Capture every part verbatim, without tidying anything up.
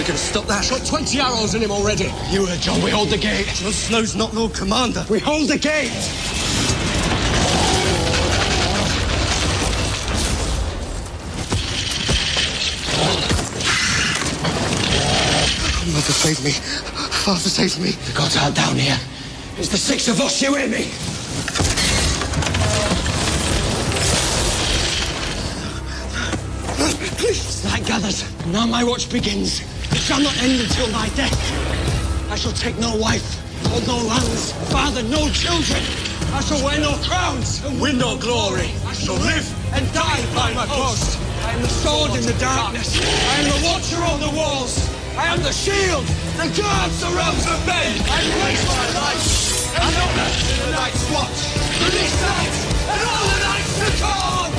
we can stop that. Shot twenty arrows in him already. You heard, John. We hold the gate. Jon Snow's not Lord Commander. We hold the gate. Mother, save me. Father, save me. The gods aren't down here. It's the six of us, you hear me? Night gathers. Now my watch begins. It shall not end until my death. I shall take no wife, hold no lands, father no children. I shall wear no crowns and win no glory. I shall live and die by my post. I am the sword in the darkness. I am the watcher on the walls. I am the shield that guards the realms of men. I place my life and honor in the night's watch. For this night and all the nights to come.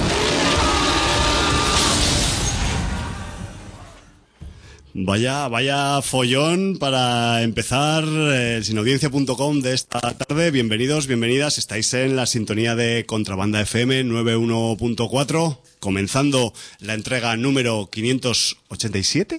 Vaya, vaya follón para empezar el sinaudiencia punto com de esta tarde. Bienvenidos, bienvenidas. Estáis en la sintonía de Contrabanda F M noventa y uno punto cuatro, comenzando la entrega número quinientos ochenta y siete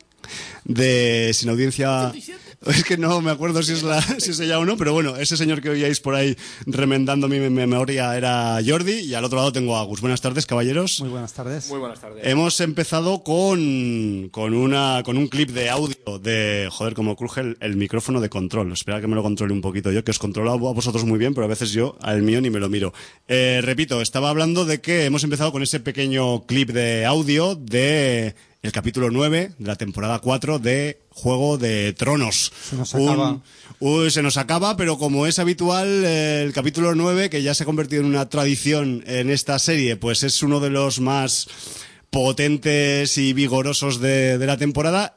de Sinaudiencia. Es que no me acuerdo si es la si es ella o no, pero bueno, ese señor que oíais por ahí remendando mi memoria era Jordi, y al otro lado tengo a Agus. Buenas tardes, caballeros. Muy buenas tardes. Muy buenas tardes. Hemos empezado con con una con un clip de audio de, joder, como cruje el, el micrófono de control. Espera que me lo controle un poquito yo, que os controlo a vosotros muy bien, pero a veces yo al mío ni me lo miro. Eh, repito, estaba hablando de que hemos empezado con ese pequeño clip de audio de el capítulo nueve de la temporada cuatro de Juego de Tronos. Se nos acaba. Un, un, se nos acaba, pero como es habitual, eh, el capítulo nueve, que ya se ha convertido en una tradición en esta serie, pues es uno de los más potentes y vigorosos de, de la temporada,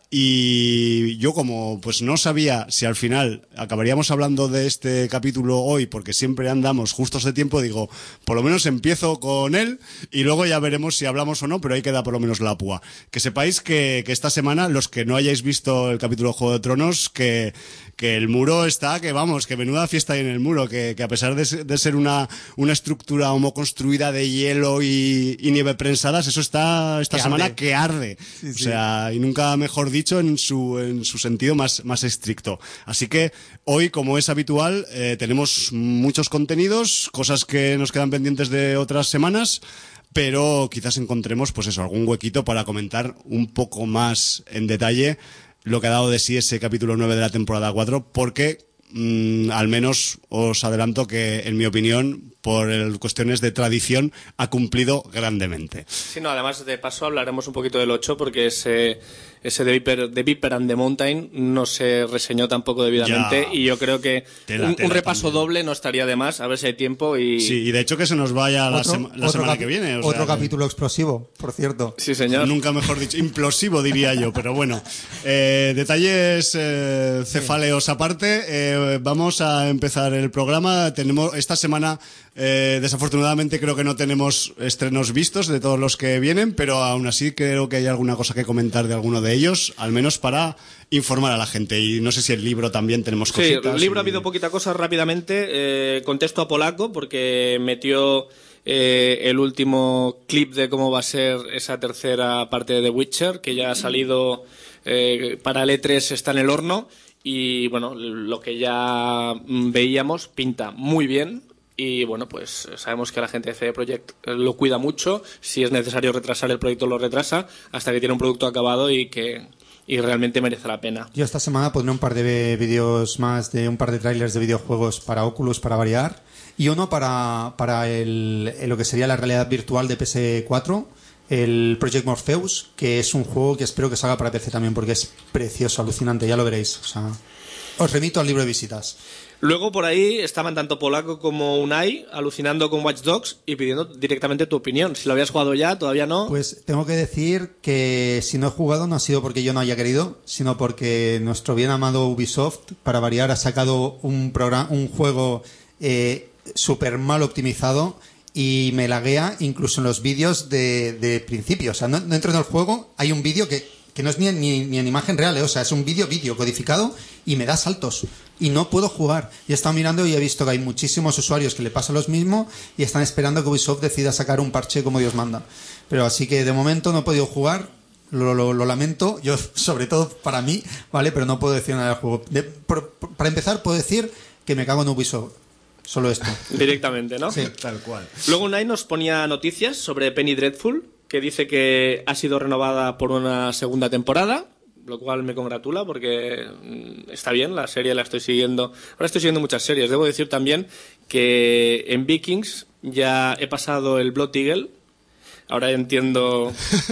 y yo, como pues no sabía si al final acabaríamos hablando de este capítulo hoy, porque siempre andamos justos de tiempo, digo, por lo menos empiezo con él y luego ya veremos si hablamos o no, pero ahí queda por lo menos la púa. Que sepáis que, que esta semana, los que no hayáis visto el capítulo de Juego de Tronos, que que el muro está, que vamos, que menuda fiesta hay en el muro, que, que a pesar de, de ser una, una estructura homoconstruida de hielo y, y nieve prensadas, eso está esta que semana arde. que arde. Sí, sí. O sea, y nunca mejor dicho en su, en su sentido más, más estricto. Así que hoy, como es habitual, eh, tenemos muchos contenidos, cosas que nos quedan pendientes de otras semanas, pero quizás encontremos, pues eso, algún huequito para comentar un poco más en detalle lo que ha dado de sí ese capítulo nueve de la temporada cuatro, porque mmm, al menos os adelanto que, en mi opinión, por el, cuestiones de tradición, ha cumplido grandemente. Sí, no, además, de paso, hablaremos un poquito del ocho, porque ese, ese de, Viper, de Viper and the Mountain no se reseñó tampoco debidamente, Ya. y yo creo que Tela, un, tela un repaso también. doble no estaría de más, a ver si hay tiempo. Y Sí, y de hecho que se nos vaya la, Otro- sema- la otro semana capi- que viene. O Otro sea, capítulo explosivo, por cierto. Sí, señor. Nunca mejor dicho, implosivo diría yo, pero bueno. Eh, detalles eh, cefáleos aparte, eh, vamos a empezar el programa. Tenemos esta semana, eh, desafortunadamente creo que no tenemos estrenos vistos de todos los que vienen, pero aún así creo que hay alguna cosa que comentar de alguno de ellos, al menos para informar a la gente. Y no sé si el libro también tenemos Sí, cositas. el libro y- ha habido poquita cosa rápidamente. Eh, contesto a Polaco, porque metió eh, el último clip de cómo va a ser esa tercera parte de The Witcher, que ya ha salido eh, para el E tres, está en el horno, y bueno, lo que ya mm, veíamos pinta muy bien. Y bueno, pues sabemos que la gente de C D Projekt lo cuida mucho. Si es necesario retrasar el proyecto, lo retrasa hasta que tiene un producto acabado y que y realmente merece la pena. Yo esta semana pondré un par de vídeos más, de un par de trailers de videojuegos para Oculus, para variar, y uno para, para el, el- lo que sería la realidad virtual de P S cuatro, el Project Morpheus, que es un juego que espero que salga para P C también, porque es precioso, alucinante, ya lo veréis. O sea, os remito al libro de visitas. Luego por ahí estaban tanto Polaco como Unai alucinando con Watch Dogs y pidiendo directamente tu opinión. Si lo habías jugado ya, todavía no. Pues tengo que decir que si no he jugado no ha sido porque yo no haya querido, sino porque nuestro bien amado Ubisoft, para variar, ha sacado un programa, un juego eh, súper mal optimizado, y me laguea incluso en los vídeos de, de principio. O sea, no, dentro del juego hay un vídeo que, que no es ni, ni, ni en imagen real, ¿eh? O sea, es un vídeo vídeo codificado y me da saltos. Y no puedo jugar. Y he estado mirando y he visto que hay muchísimos usuarios que le pasa lo mismo y están esperando que Ubisoft decida sacar un parche como Dios manda. Pero así que de momento no he podido jugar. Lo, lo, lo lamento, yo sobre todo para mí, ¿vale? Pero no puedo decir nada del juego. De, por, por, para empezar, puedo decir que me cago en Ubisoft. Solo esto. Directamente, ¿no? Sí. Tal cual. Luego Unai nos ponía noticias sobre Penny Dreadful, que dice que ha sido renovada por una segunda temporada, lo cual me congratula porque está bien, la serie la estoy siguiendo. Ahora estoy siguiendo muchas series. Debo decir también que en Vikings ya he pasado el Blood Eagle. Ahora entiendo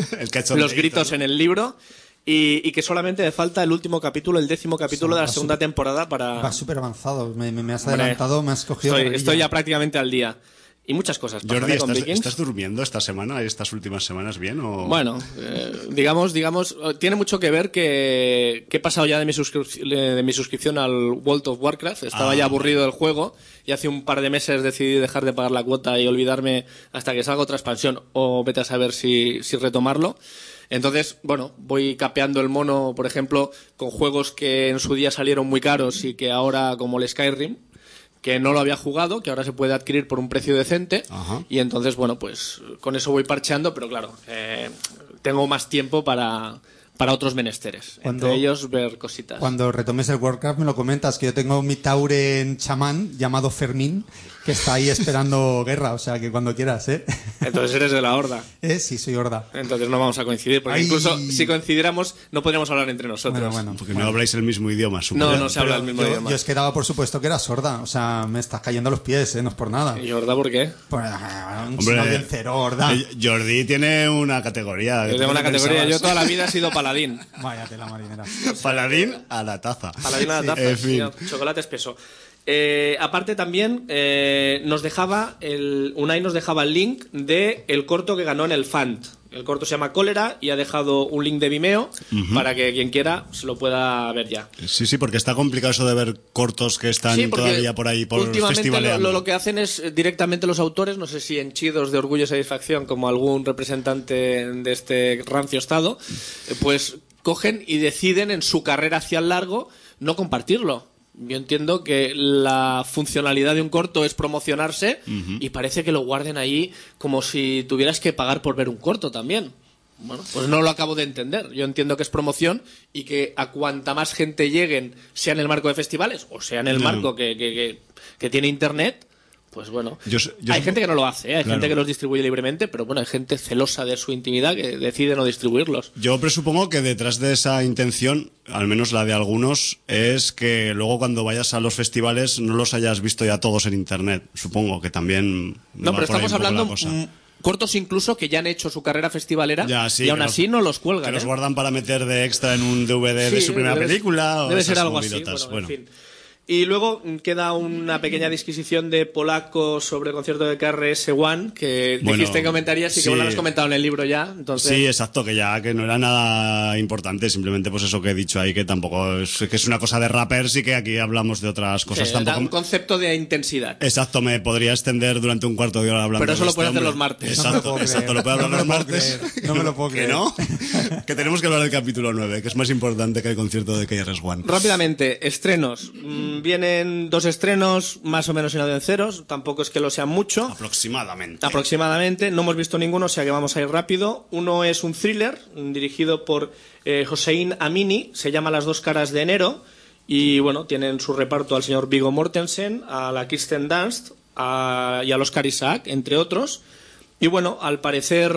el los gritos, ¿no?, en el libro. Y, y que solamente me falta el último capítulo, el décimo capítulo O sea, de la segunda super, temporada para... Va súper avanzado, me, me has Hombre, adelantado, me has cogido... Estoy, estoy ya prácticamente al día. Y muchas cosas pasan, Jordi, ¿eh?, con ¿estás, Vikings. ¿estás durmiendo esta semana, estas últimas semanas bien? O... Bueno, eh, digamos, digamos, tiene mucho que ver que, que he pasado ya de mi, suscrip- de mi suscripción al World of Warcraft. Estaba Ah, ya aburrido del juego y hace un par de meses decidí dejar de pagar la cuota y olvidarme hasta que salga otra expansión o vete a saber si, si retomarlo. Entonces, bueno, voy capeando el mono, por ejemplo, con juegos que en su día salieron muy caros y que ahora, como el Skyrim, que no lo había jugado, que ahora se puede adquirir por un precio decente. Ajá. Y entonces, bueno, pues con eso voy parcheando, pero claro, eh, tengo más tiempo para, para otros menesteres, Cuando- entre ellos ver cositas. Cuando retomes el Warcraft me lo comentas, que yo tengo mi Tauren chamán llamado Fermín, que está ahí esperando guerra, o sea que cuando quieras, ¿eh? Entonces eres de la Horda. ¿Eh? Sí, soy horda. Entonces no vamos a coincidir, porque Ay. incluso si coincidiéramos no podríamos hablar entre nosotros. Bueno, bueno. Porque no habláis el mismo idioma, supongo. No, no se habla el mismo yo, idioma. yo es que daba por supuesto que eras sorda, o sea, me estás cayendo a los pies, ¿eh? No es por nada. ¿Y Horda por qué? Pues, ah, un Hombre, chino bien cero, horda. eh, Jordi tiene una categoría. Yo tengo una categoría, yo toda la vida he sido paladín. Vaya tela marinera. Paladín a la taza. Paladín a la taza, En fin. sí, no, chocolate espeso. Eh, aparte también eh, nos dejaba el, Unai nos dejaba el link de el corto que ganó en el F A N T. El corto se llama Cólera y ha dejado un link de Vimeo para que quien quiera se lo pueda ver ya. Sí, sí, porque está complicado eso de ver cortos que están Sí, porque todavía por ahí por últimamente festivaleando. lo, lo que hacen es eh, directamente los autores, no sé si henchidos de orgullo y satisfacción como algún representante de este rancio estado, eh, pues cogen y deciden en su carrera hacia el largo no compartirlo. Yo entiendo que la funcionalidad de un corto es promocionarse y parece que lo guarden ahí como si tuvieras que pagar por ver un corto también. Bueno, pues no lo acabo de entender. Yo entiendo que es promoción y que a cuanta más gente lleguen, sea en el marco de festivales o sea en el No. marco que, que, que, que tiene internet, pues bueno. Yo sé- yo hay sé- gente que no lo hace, ¿eh? Hay Claro. gente que los distribuye libremente, pero bueno, hay gente celosa de su intimidad que decide no distribuirlos. Yo presupongo que detrás de esa intención, al menos la de algunos, es que luego cuando vayas a los festivales no los hayas visto ya todos en internet. Supongo que también. No, va pero por ahí estamos un poco la hablando cosa. mm, cortos incluso que ya han hecho su carrera festivalera Ya, sí, y aún que así los- no los cuelgan. Que los ¿eh? guardan para meter de extra en un D V D de Sí, su primera debe- película. O Debe ser esas algo así. movidotas. Bueno, en Bueno. fin. Y luego queda una pequeña disquisición de Polaco sobre el concierto de K R S One, que Bueno, dijiste que comentarías y sí. que bueno, lo has comentado en el libro ya. Entonces, Sí, exacto, que ya que no era nada importante, simplemente pues eso que he dicho ahí, que tampoco es, que es una cosa de rappers y que aquí hablamos de otras cosas. eh, da tampoco... un concepto de intensidad. Exacto, me podría extender durante un cuarto de hora hablando Pero eso de lo este puedes hacer hombre. los martes. Exacto, No me lo puedo exacto, creer. lo puedo hablar No me los lo puedo martes. creer. No me lo puedo ¿Que creer. no? Que tenemos que hablar del capítulo nueve, que es más importante que el concierto de K R S One. Rápidamente, estrenos. Mm, Vienen dos estrenos más o menos en audiencias, tampoco es que lo sean mucho. Aproximadamente. Aproximadamente, no hemos visto ninguno, o sea que vamos a ir rápido. Uno es un thriller mm, dirigido por eh, Hossein Amini, se llama Las dos caras de enero, y bueno, tienen su reparto al señor Viggo Mortensen, a la Kirsten Dunst a, y al Oscar Isaac, entre otros. Y bueno, al parecer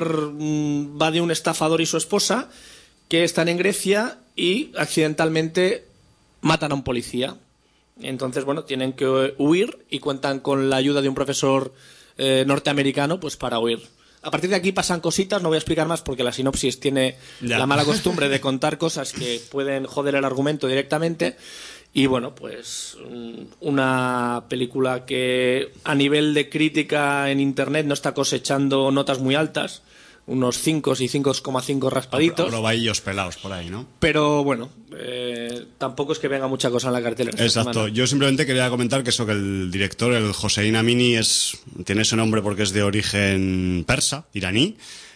mm, va de un estafador y su esposa que están en Grecia y accidentalmente matan a un policía. Entonces, bueno, tienen que huir y cuentan con la ayuda de un profesor eh, norteamericano pues para huir. A partir de aquí pasan cositas, no voy a explicar más porque la sinopsis tiene Ya. la mala costumbre de contar cosas que pueden joder el argumento directamente. Y bueno, pues mm, una película que a nivel de crítica en internet no está cosechando notas muy altas, unos cinco y cinco coma cinco raspaditos. Probaillos pelados por ahí, ¿no? Pero bueno, eh, tampoco es que venga mucha cosa en la cartelera. esta Exacto. semana. Yo simplemente quería comentar que eso, que el director, el Hossein Amini, es, tiene ese nombre porque es de origen persa, iraní.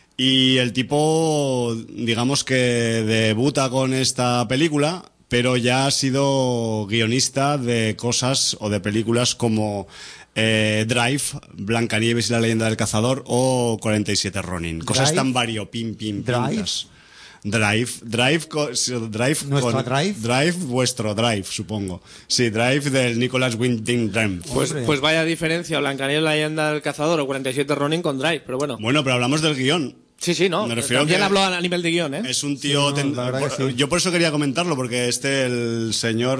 Y el tipo, digamos que debuta con esta película, pero ya ha sido guionista de cosas o de películas como eh, Drive, Blancanieves y la leyenda del cazador o cuarenta y siete Ronin. Cosas Drive. tan variopim, pim, Drive. pintas. Drive, Drive, co- Drive, ¿Nuestro con- Drive? Drive, vuestro Drive, supongo. Sí, Drive del Nicholas Winding Refn. Pues, Hombre. pues vaya diferencia, Blancanieves, la leyenda del cazador o cuarenta y siete Ronin con Drive, pero bueno. Bueno, pero hablamos del guión. Sí, sí, no. Me refiero También que- hablo a nivel de guión, ¿eh? Es un tío... Sí, no, ten- la verdad que por- sí. Yo por eso quería comentarlo, porque este, el señor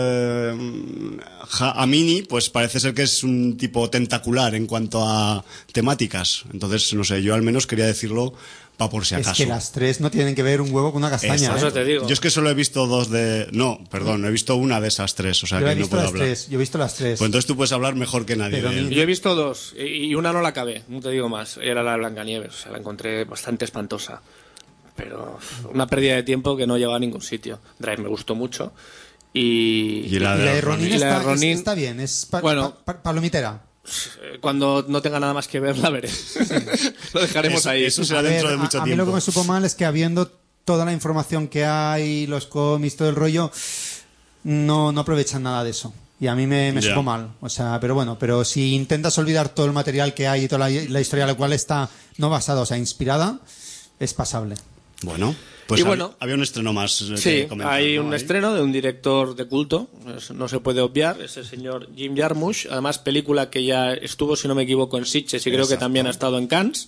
eh, Ja- Amini, pues parece ser que es un tipo tentacular en cuanto a temáticas. Entonces, no sé, yo al menos quería decirlo para por si Es acaso. que las tres no tienen que ver un huevo con una castaña. Exacto. Eso ¿eh? te digo. Yo es que solo he visto dos de... No, perdón, he visto una de esas tres, o sea Yo que he no visto puedo las hablar. tres. Yo he visto las tres. Pues entonces tú puedes hablar mejor que nadie Pero de él. ni- Yo he visto dos y y una no la acabé, no te digo más. Era la de Blancanieves, o sea, la encontré bastante espantosa. Pero una pérdida de tiempo que no lleva a ningún sitio. Drive me gustó mucho. Y, Y la Y de, la de Ronin, Y la de está, es- Ronin- está bien, es pa- Bueno. pa- pa- palomitera. eh, cuando no tenga nada más que ver, la veré. Lo dejaremos Eso- ahí. eso será A ver, dentro de a- mucho a, mí tiempo. lo que me supo mal es que habiendo toda la información que hay, los cómics, todo el rollo, no, no aprovechan nada de eso. Y a mí me, me Ya. supo mal. O sea, pero bueno, pero si intentas olvidar todo el material que hay y toda la, la historia a la cual está no basada, o sea, inspirada, es pasable. Bueno, pues Y hab- bueno, había un estreno más eh, que Sí, comentar, hay ¿no? un Ahí. estreno de un director de culto, es- no se puede obviar, es el señor Jim Jarmusch, además película que ya estuvo, si no me equivoco, en Sitges y creo que Exacto. también ha estado en Cannes.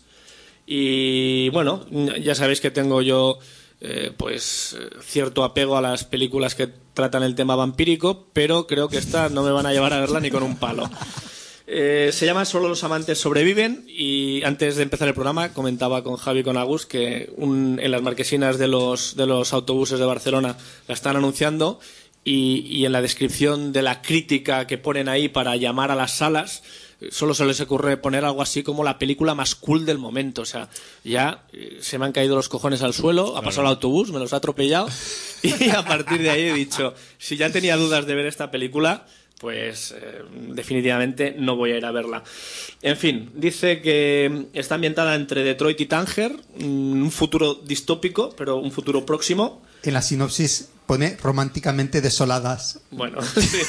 Y bueno, ya sabéis que tengo yo eh, pues eh, cierto apego a las películas que tratan el tema vampírico, pero creo que esta no me van a llevar a verla ni con un palo. Eh, se llama Solo los amantes sobreviven y antes de empezar el programa comentaba con Javi y con Agus que un- en las marquesinas de los, de los autobuses de Barcelona la están anunciando y, y en la descripción de la crítica que ponen ahí para llamar a las salas eh, solo se les ocurre poner algo así como la película más cool del momento. O sea, ya eh, se me han caído los cojones al suelo, ha pasado el autobús, me los ha atropellado y a partir de ahí he dicho, si ya tenía dudas de ver esta película, pues eh, definitivamente no voy a ir a verla. En fin, dice que está ambientada entre Detroit y Tánger, mm, un futuro distópico, pero un futuro próximo. En la sinopsis pone románticamente desoladas. Bueno, sí.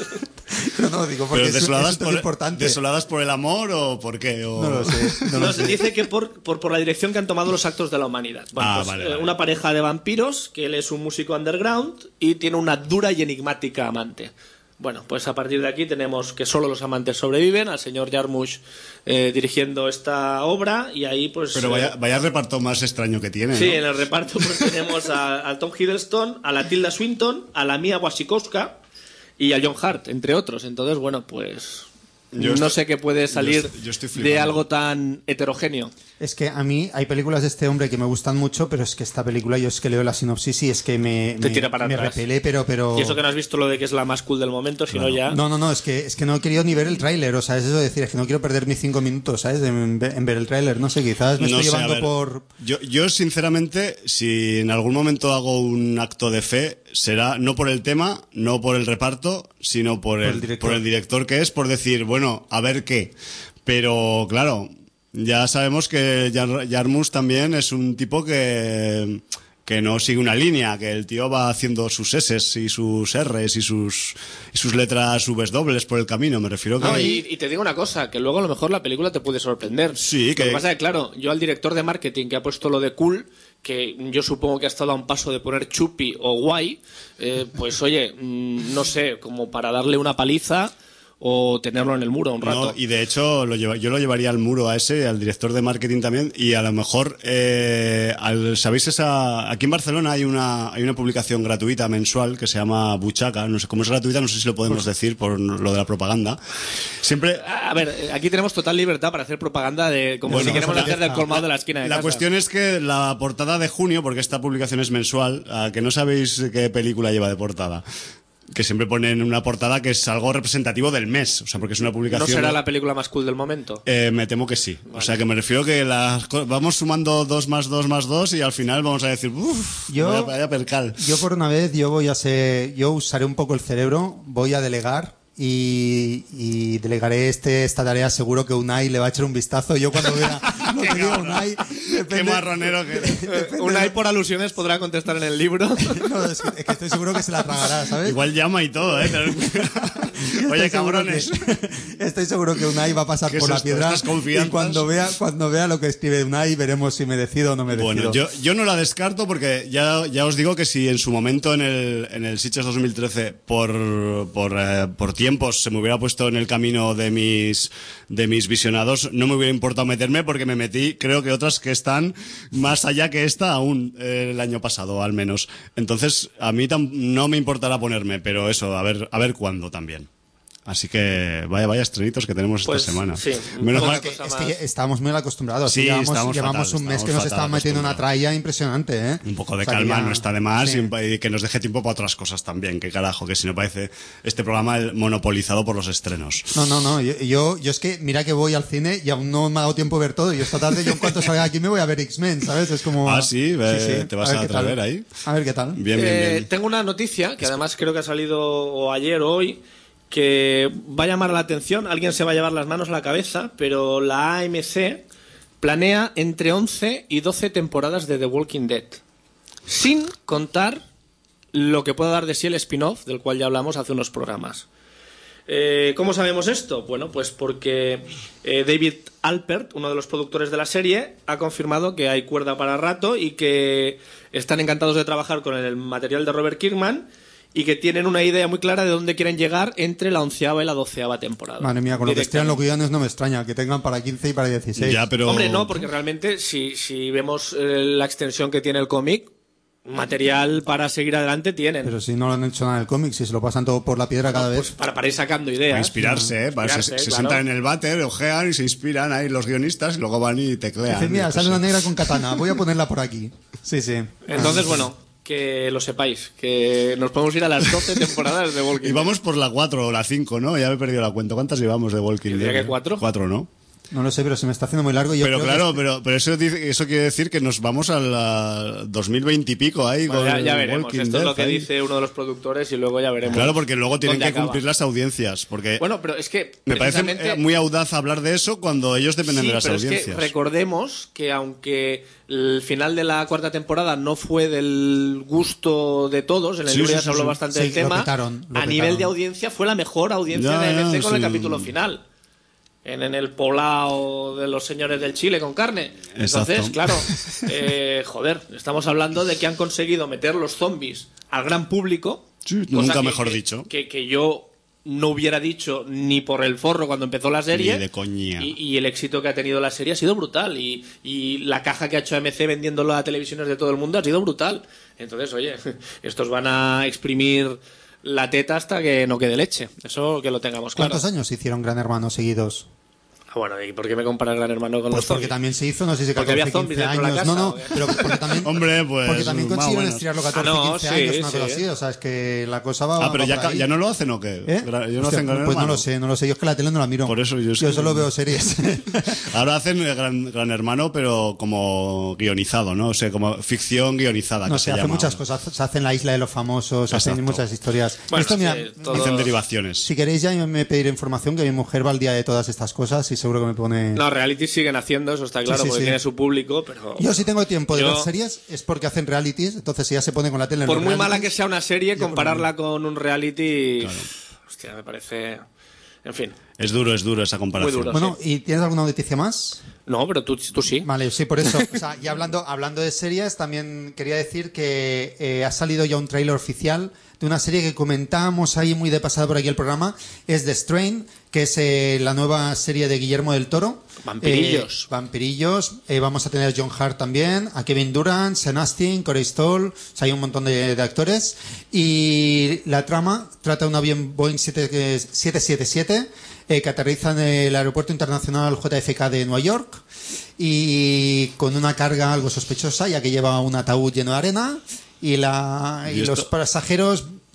Pero no, digo, porque Pero es, desoladas, es un por, tema importante. ¿Desoladas por el amor o por qué? O... No lo sé. No No, lo se sé. dice que por, por, por la dirección que han tomado los actos de la humanidad. Bueno, Ah, pues, vale, eh, vale. una pareja de vampiros, que él es un músico underground y tiene una dura y enigmática amante. Bueno, pues a partir de aquí tenemos que solo los amantes sobreviven, al señor Jarmusch eh, dirigiendo esta obra y ahí pues... Pero eh, vaya, vaya reparto más extraño que tiene, Sí, ¿no? en el reparto pues tenemos a, a Tom Hiddleston, a la Tilda Swinton, a la Mia Wasikowska y a John Hart, entre otros. Entonces, bueno, pues Yo no estoy- sé qué puede salir yo estoy- yo estoy flipando. de algo tan heterogéneo. Es que a mí hay películas de este hombre que me gustan mucho, pero es que esta película yo es que leo la sinopsis y es que me, Te me, tira para me atrás. repele, pero... pero... Y eso que no has visto lo de que es la más cool del momento, sino ya... No, no, no, es que, es que no he querido ni ver el tráiler, o sea, es eso de decir, es que no quiero perder mis cinco minutos, ¿sabes? En, ve- en ver el tráiler, no sé, quizás me No estoy sé, a llevando ver, por... Yo, yo, sinceramente, si en algún momento hago un acto de fe, será no por el tema, no por el reparto, sino por el, el director. por el director que es, por decir, bueno, a ver qué. Pero, claro, ya sabemos que Jar- Jarmusch también es un tipo que, que no sigue una línea, que el tío va haciendo sus S y sus Rs y sus, y sus letras V dobles por el camino, me refiero que... No, y, y te digo una cosa, que luego a lo mejor la película te puede sorprender. Sí, que- Lo que pasa es que, claro, yo al director de marketing que ha puesto lo de cool, que yo supongo que ha estado a un paso de poner chupi o guay, eh, pues oye, mm, no sé, como para darle una paliza o tenerlo en el muro un rato. No, y de hecho lo lleva- yo lo llevaría al muro a ese, al director de marketing también, y a lo mejor, eh, al, ¿sabéis esa? Aquí en Barcelona hay una hay una publicación gratuita mensual que se llama Buchaca, no sé cómo es gratuita, no sé si lo podemos decir por lo de la propaganda. Siempre A ver, aquí tenemos total libertad para hacer propaganda de como Bueno, si queremos la- hacer del colmado de la esquina de la casa. cuestión es que la portada de junio, porque esta publicación es mensual, a que no sabéis qué película lleva de portada. Que siempre ponen una portada que es algo representativo del mes, o sea, porque es una ¿No publicación. será la película más cool del momento? Eh, me temo que sí. O sea, que me refiero que las co- vamos sumando dos más dos más dos y al final vamos a decir, uff, Yo- vaya, vaya percal. Yo por una vez, yo voy a ser, yo usaré un poco el cerebro, voy a delegar y, y delegaré este esta tarea, seguro que Unai le va a echar un vistazo. Yo cuando vea no te digo Unai. Qué marronero que eres. Unai, por alusiones, podrá contestar en el libro. No, es, que, es que estoy seguro que se la tragará, ¿sabes? Igual llama y todo, ¿eh? Oye, cabrones. Que, estoy seguro que Unai va a pasar por la piedra. Y cuando vea, cuando vea lo que escribe Unai, veremos si me decido o no me decido. Bueno, yo, yo no la descarto porque ya, ya os digo que si en su momento en el, en el Sitges dos mil trece por, por, eh, por tiempos se me hubiera puesto en el camino de mis, de mis visionados, no me hubiera importado meterme porque me metí, creo que otras que están más allá que esta aún eh, el año pasado, al menos. Entonces, a mí tam- no me importará ponerme, pero eso, a ver, a ver cuándo también. Así que vaya, vaya estrenitos que tenemos Pues, esta semana. sí, Menos una mal cosa Es más. que estábamos muy acostumbrados. Sí, llevamos estamos llevamos fatal, un mes estamos que nos fatal estaban metiendo una acostumbrados. tralla impresionante, ¿eh? Un poco de O sea, calma que ya- no está de más sí. y, y que nos deje tiempo para otras cosas también. Que carajo, que si no parece este programa el monopolizado por los estrenos. No, no, no. Yo, yo, yo es que, mira que voy al cine y aún no me ha dado tiempo de ver todo. Y esta tarde, yo en cuanto salga aquí, me voy a ver X-Men, ¿sabes? Es como. Ah, sí, ve- te vas ver a qué tal. atrever ahí. A ver qué tal. Bien, bien, Eh, bien. tengo una noticia que además creo que ha salido o ayer o hoy, que va a llamar la atención. Alguien se va a llevar las manos a la cabeza, pero la A M C planea entre once y doce temporadas de The Walking Dead, sin contar lo que pueda dar de sí el spin-off, del cual ya hablamos hace unos programas. Eh, ¿Cómo sabemos esto? Bueno, pues porque eh, David Alpert, uno de los productores de la serie, ha confirmado que hay cuerda para rato y que están encantados de trabajar con el material de Robert Kirkman y que tienen una idea muy clara de dónde quieren llegar entre la onceava y la doceava temporada. Madre mía, con lo que estrellan los Directamente. guiones no me extraña. Que tengan para quince y para dieciséis. Ya, pero... Hombre, no, porque realmente si, si vemos eh, la extensión que tiene el cómic, material para seguir adelante tienen. Pero si no lo han hecho nada en el cómic, si se lo pasan todo por la piedra cada Pues vez. para, para ir sacando ideas. Para inspirarse, ¿eh? Para- Inspirarse, se, se claro. sientan en el váter, ojean y se inspiran ahí los guionistas y luego van y teclean. Dice, mira, Yo qué sale sé. una negra con katana. Voy a ponerla por aquí. Sí, sí. Entonces, bueno, que lo sepáis, que nos podemos ir a las doce temporadas de Walking Y vamos por la cuatro o la cinco, ¿no? Ya me he perdido la cuenta. ¿Cuántas llevamos de Walking Yo Dead? diría que cuatro. Cuatro, ¿no? No lo sé, pero se me está haciendo muy largo. Y yo Pero creo que claro, este- pero, pero eso, dice- eso quiere decir que nos vamos al dos mil veinte y pico ahí Bueno, con ya, ya el veremos. Walking Esto es lo Dead que ahí. dice uno de los productores y luego ya veremos. Claro, porque luego tienen dónde que acaba. cumplir las audiencias. Porque Bueno, pero es que me parece precisamente- eh, muy audaz hablar de eso cuando ellos dependen Sí, de las pero audiencias. es que recordemos que aunque el final de la cuarta temporada no fue del gusto de todos, en el Sí, libro sí, ya sí, se habló sí. bastante Sí, del lo tema, petaron, lo a petaron. nivel de audiencia fue la mejor audiencia Ya, de A M C ya, con el sí. capítulo final. En, en el poblado de los señores del Chile con carne. Entonces, Exacto. claro, eh, joder, estamos hablando de que han conseguido meter los zombies al gran público. Sí, cosa nunca que- mejor que- dicho. Que, que yo no hubiera dicho ni por el forro cuando empezó la serie. Ni de coña. Y, y el éxito que ha tenido la serie ha sido brutal. Y, y la caja que ha hecho A M C vendiéndolo a televisiones de todo el mundo ha sido brutal. Entonces, oye, estos van a exprimir la teta hasta que no quede leche. Eso que lo tengamos claro. ¿Cuántos años hicieron Gran Hermano seguidos? Ah, bueno, ¿y por qué me comparas Gran Hermano con Pues los porque zombies? también se hizo, no sé si Porque catorce, había zombies quince dentro de la años. casa, no, no, ¿o qué? pero porque también, Hombre, pues, porque también más consiguieron buenas. estirarlo catorce, Ah, no, quince sí, años, una sí. cosa así. O sea, es que la cosa va. Ah, pero va ya, por ca- ahí. ya no lo hacen o qué? ¿Eh? Gra- Yo no Hostia, hacen Gran pues no Hermano. lo sé, no lo sé. Yo es que la tele no la miro. Por eso yo es yo que- solo veo series. Ahora hacen el gran, gran Hermano, pero como guionizado, ¿no? O sea, como ficción guionizada. No que sé, se hace llama muchas ahora. cosas. Se hace en la isla de los famosos, se hacen Exacto. muchas historias. Bueno, Esto, mira, sí, todo- Hacen derivaciones. si queréis ya me pediré información, que mi mujer va al día de todas estas cosas y seguro que me pone... No, reality siguen haciendo, eso está claro, Sí, sí, porque sí. tiene su público, pero... Yo si tengo tiempo de Yo- ver series es porque hacen realities, entonces si ya se pone con la tele en Por los muy mala realities- que sea una serie, compararla con un reality... Hostia, me parece... En fin. Es duro, es duro esa comparación. Muy duro. Bueno, ¿y tienes alguna noticia más? No, pero tú, tú sí. Vale, sí, por eso. O sea, y hablando, hablando de series, también quería decir que eh, ha salido ya un tráiler oficial de una serie que comentábamos ahí muy de pasada por aquí el programa. Es The Strain, que es eh, la nueva serie de Guillermo del Toro. Vampirillos. Eh, vampirillos. Eh, vamos a tener a John Hart también, a Kevin Durant, Sean Astin, Corey Stoll. O sea, hay un montón de, de actores. Y la trama trata de un avión Boeing siete siete siete eh, que aterriza en el Aeropuerto Internacional J F K de Nueva York y con una carga algo sospechosa, ya que lleva un ataúd lleno de arena y, la, y, ¿Y los esto? pasajeros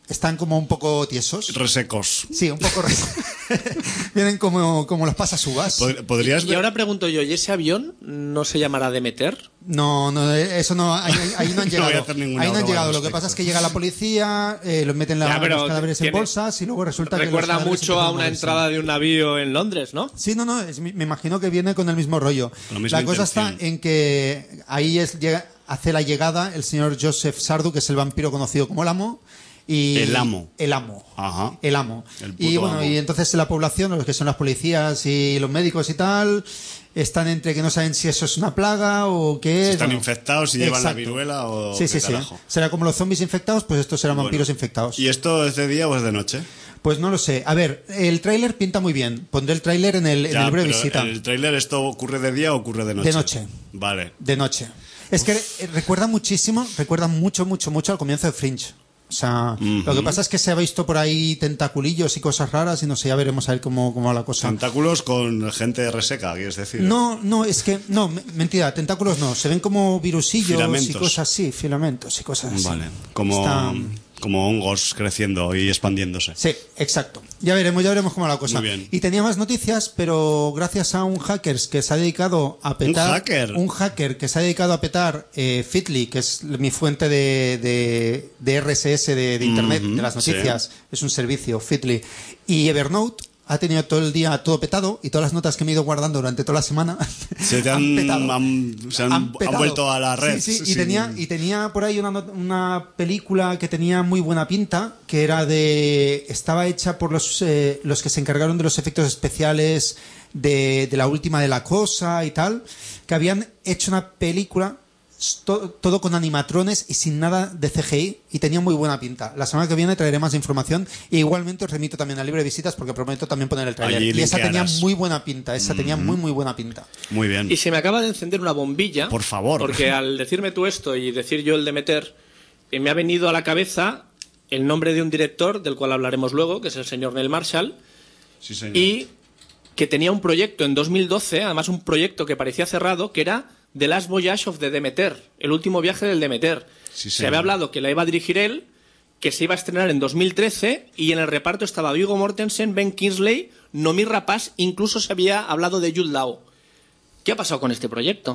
están como un poco tiesos. Resecos. Sí, un poco resecos. Vienen como, como las pasas uvas. ¿Podrías Y ahora pregunto yo, ¿y ese avión no se llamará Demeter? No, no, eso no, ahí, ahí no han llegado. No voy a hacer ninguna ahí no han broma llegado. al Lo que respecto. pasa es que llega la policía, eh, los meten la, Ya, pero los cadáveres en tiene- bolsas y luego resulta que. Recuerda los cadáveres mucho a empiezan una moverse. entrada de un navío en Londres, ¿no? Sí, no, no, es- me imagino que viene con el mismo rollo. Con la misma La cosa intención. está en que ahí es, llega, hace la llegada el señor Joseph Sardu, que es el vampiro conocido como el Amo. Y El Amo. El Amo. Ajá. El Amo. El puto Y bueno, amo. y entonces la población, los que son las policías y los médicos y tal, están entre que no saben si eso es una plaga o qué es. Si están bueno. infectados, si llevan la Exacto. viruela o Sí, qué sí, sí. carajo. Será como los zombies infectados, pues estos serán Bueno. vampiros infectados. ¿Y esto es de día o es de noche? Pues no lo sé. A ver, el tráiler pinta muy bien. Pondré el tráiler en el, en Ya, el breve pero visita. ¿en el tráiler esto ocurre de día o ocurre de noche? De noche. Vale. De noche. Es que eh, recuerda muchísimo, recuerda mucho, mucho, mucho al comienzo de Fringe. O sea, lo que pasa es que se ha visto por ahí tentaculillos y cosas raras y no sé, ya veremos a ver cómo, cómo va la cosa. Tentáculos con gente reseca, quieres decir. No, no, es que, no, me- mentira, tentáculos no, se ven como virusillos Filamentos. y cosas así, filamentos y cosas así. Vale. Como, Está- como hongos creciendo y expandiéndose. Sí, exacto. Ya veremos, ya veremos cómo va la cosa. Muy bien. Y tenía más noticias, pero gracias a un hacker que se ha dedicado a petar. ¿Un hacker? Un hacker que se ha dedicado a petar eh, Feedly, que es mi fuente de, de, de R S S de, de internet, Ujú, de las noticias. sí. Es un servicio, Feedly. Y Evernote ha tenido todo el día todo petado y todas las notas que me he ido guardando durante toda la semana Se te han, petado. han- se han, han petado. vuelto a la red. Sí, sí, y sin- tenía, y tenía por ahí una, not- una película que tenía muy buena pinta, que era de. Estaba hecha por los, eh, los que se encargaron de los efectos especiales de, de la última de la cosa y tal, que habían hecho una película. to- todo con animatrones y sin nada de C G I y tenía muy buena pinta. La semana que viene traeré más información e igualmente os remito también al libre de visitas porque prometo también poner el trailer. Allí Y esa tenía linkearás. muy buena pinta, esa tenía muy muy buena pinta. Muy bien. Y se me acaba de encender una bombilla. Por favor. Porque al decirme tú esto y decir yo el Demeter, eh, me ha venido a la cabeza el nombre de un director, del cual hablaremos luego, que es el señor Neil Marshall, Sí, señor. y que tenía un proyecto en dos mil doce, además un proyecto que parecía cerrado, que era The Last Voyage of the Demeter, el último viaje del Demeter. Sí, se señor. había hablado que la iba a dirigir él, que se iba a estrenar en dos mil trece, y en el reparto estaba Viggo Mortensen, Ben Kingsley, Noomi Rapace, incluso se había hablado de Jude Law. ¿Qué ha pasado con este proyecto?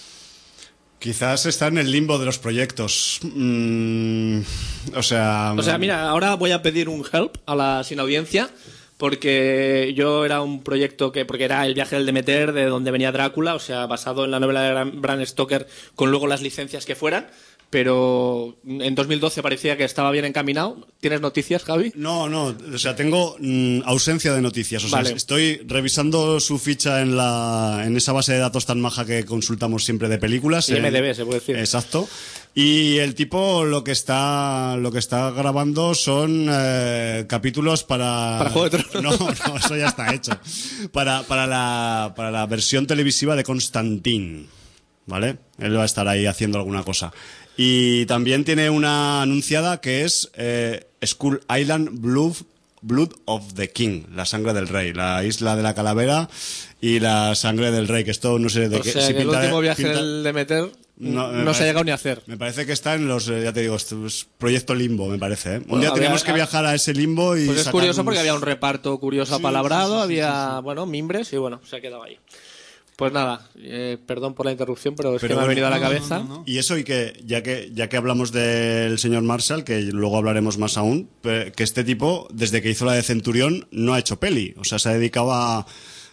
Quizás está en el limbo de los proyectos. Mm, o sea. O sea, mira, ahora voy a pedir un help a la sin audiencia, porque yo era un proyecto que, porque era el viaje del Demeter, de donde venía Drácula, o sea, basado en la novela de Bram- Bram Stoker, con luego las licencias que fueran, pero en dos mil doce parecía que estaba bien encaminado. ¿Tienes noticias, Javi? No, no, o sea, tengo mm, ausencia de noticias. O sea, Vale. estoy revisando su ficha en la en esa base de datos tan maja que consultamos siempre de películas. I en- M D B, se puede decir. Exacto. Y el tipo lo que está lo que está grabando son eh, capítulos para Para Juego de Tronos. No, no, eso ya está hecho. Para para la para la versión televisiva de Constantine, ¿vale? Él va a estar ahí haciendo alguna cosa. Y también tiene una anunciada que es eh, Skull Island Blood, Blood of the King, la sangre del rey, la isla de la calavera y la sangre del rey, que esto no sé de O qué. sea, si que el pinta- último viaje pinta- del Demeter No, no, me se ha parece- llegado ni a hacer. Me parece que está en los, eh, ya te digo, esto es proyecto limbo, me parece. ¿eh? Un Bueno, día había- tenemos que viajar a ese limbo y Pues es sacar curioso unos- porque había un reparto curioso Sí, apalabrado, sí, sí, sí, había, bueno, mimbres y bueno, se ha quedado ahí. Pues nada, eh, perdón por la interrupción, pero es Pero que me ha bueno, venido a la no, no, cabeza. no, no. Y eso, y que ya que ya que hablamos del señor Marshall, que luego hablaremos más aún, pe- que este tipo, desde que hizo la de Centurión, no ha hecho peli. O sea, se ha dedicado a,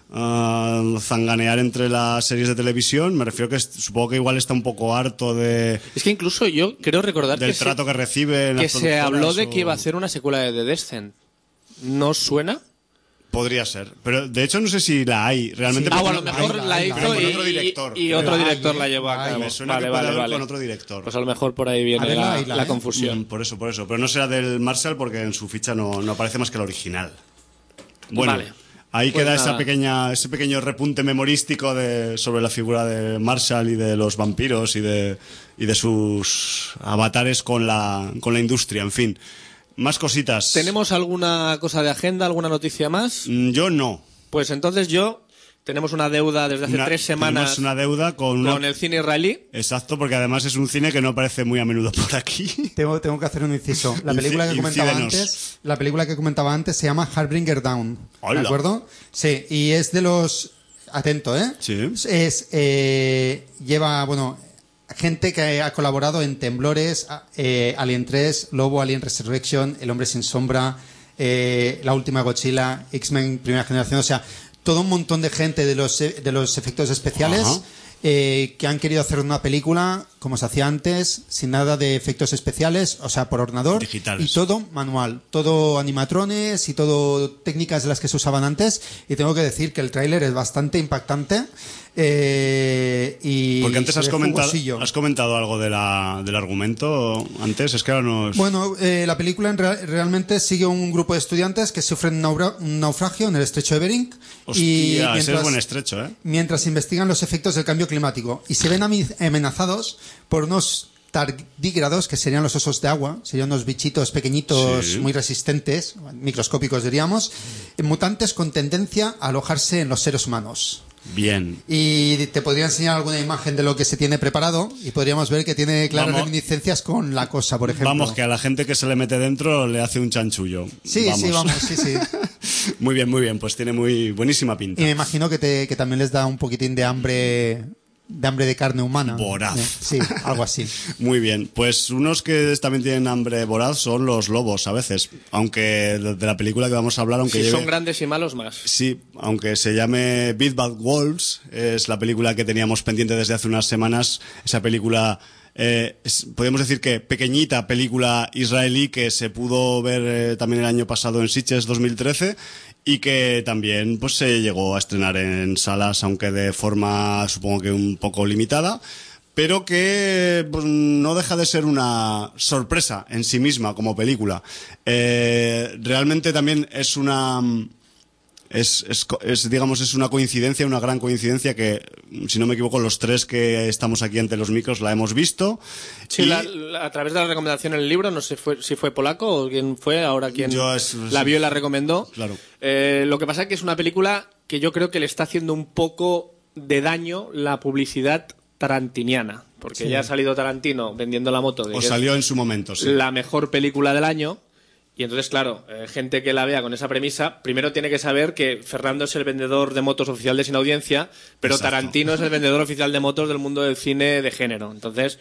a zanganear entre las series de televisión. Me refiero que es- supongo que igual está un poco harto de Es que incluso yo creo recordar del que, se, trato que recibe en que las se productoras habló de o- que iba a hacer una secuela de The Descent. ¿No os suena? Podría ser. Pero de hecho no sé si la hay. Realmente Ah, porque bueno, a no- lo mejor hay, la hay, hizo hay, y, con otro director. y- y otro Hay, director eh, la llevó a hay. cabo. Me suena Vale, que puede vale, haber vale. con otro director. Pues a lo mejor por ahí A viene ver, la, la isla, la ¿eh? confusión. Mm, Por eso, por eso. Pero no será del Marshall porque en su ficha no, no aparece más que el original. Bueno, Vale. ahí Pues queda nada. esa pequeña, ese pequeño repunte memorístico de, sobre la figura de Marshall y de los vampiros y de, y de sus avatares con la, con la industria, en fin. Más cositas. ¿Tenemos alguna cosa de agenda, alguna noticia más? Mm, Yo no. Pues entonces yo tenemos una deuda desde hace Una- tres semanas tenemos una deuda con, una- con el cine israelí. Exacto, porque además es un cine que no aparece muy a menudo por aquí. Tengo, tengo que hacer un inciso. La Inci- película que comentaba incídenos. antes, la película que comentaba antes se llama Harbinger Down. Hola. ¿De acuerdo? Sí, y es de los... Atento, ¿eh? Sí. Es, eh, lleva, bueno, gente que ha colaborado en Temblores, eh, Alien tres, Lobo, Alien Resurrection, El Hombre Sin Sombra, eh, La Última Godzilla, X-Men Primera Generación, o sea, todo un montón de gente de los, de los efectos especiales. Ajá. Eh, que han querido hacer una película como se hacía antes, sin nada de efectos especiales, o sea, por ordenador. Digitales. Y todo manual, todo animatrones y todo técnicas de las que se usaban antes. Y tengo que decir que el tráiler es bastante impactante. Eh, y Porque antes se has ve comentado, jugosillo. has comentado algo de la, del argumento antes, es que ahora no es... Bueno, eh, la película en real- realmente sigue un grupo de estudiantes que sufren un naufra- un naufragio en el estrecho de Bering. Hostia, y ese es buen estrecho, ¿eh? mientras investigan los efectos del cambio climático y se ven ami- amenazados por unos tardígrados, que serían los osos de agua, serían unos bichitos pequeñitos Sí. muy resistentes, microscópicos diríamos, mutantes con tendencia a alojarse en los seres humanos. Bien. Y te podría enseñar alguna imagen de lo que se tiene preparado y podríamos ver que tiene claras Vamos. reminiscencias con La Cosa, por ejemplo. Vamos, que a la gente que se le mete dentro le hace un chanchullo. Sí, sí, vamos, sí, sí. Muy bien, muy bien, pues tiene muy buenísima pinta. Y me imagino que, te, que también les da un poquitín de hambre de hambre de carne humana. Voraz. Eh, Sí, algo así. Muy bien, pues unos que también tienen hambre voraz son los lobos a veces, aunque de de la película que vamos a hablar, aunque Si lleve... son grandes y malos, más. Sí, aunque se llame Big Bad Wolves, es la película que teníamos pendiente desde hace unas semanas. Esa película, eh, es- podemos decir que pequeñita película israelí que se pudo ver eh, también el año pasado en Sitges dos mil trece y que también pues se llegó a estrenar en salas, aunque de forma supongo que un poco limitada, pero que pues, no deja de ser una sorpresa en sí misma como película. Eh, realmente también es una... Es, es, co- es, digamos, es una coincidencia, una gran coincidencia que, si no me equivoco, los tres que estamos aquí ante los micros la hemos visto. Sí, Y- la- la- a través de la recomendación en el libro, no sé fue, si fue polaco o quién fue, ahora quien Yo es- la vio y la recomendó. Claro. Eh, lo que pasa es que es una película que yo creo que le está haciendo un poco de daño la publicidad tarantiniana, porque Sí. ya ha salido Tarantino vendiendo la moto de o que es salió en su momento, sí. la mejor película del año. Y entonces, claro, eh, gente que la vea con esa premisa, primero tiene que saber que Fernando es el vendedor de motos oficial de Sin Audiencia, pero Exacto. Tarantino es el vendedor oficial de motos del mundo del cine de género. Entonces,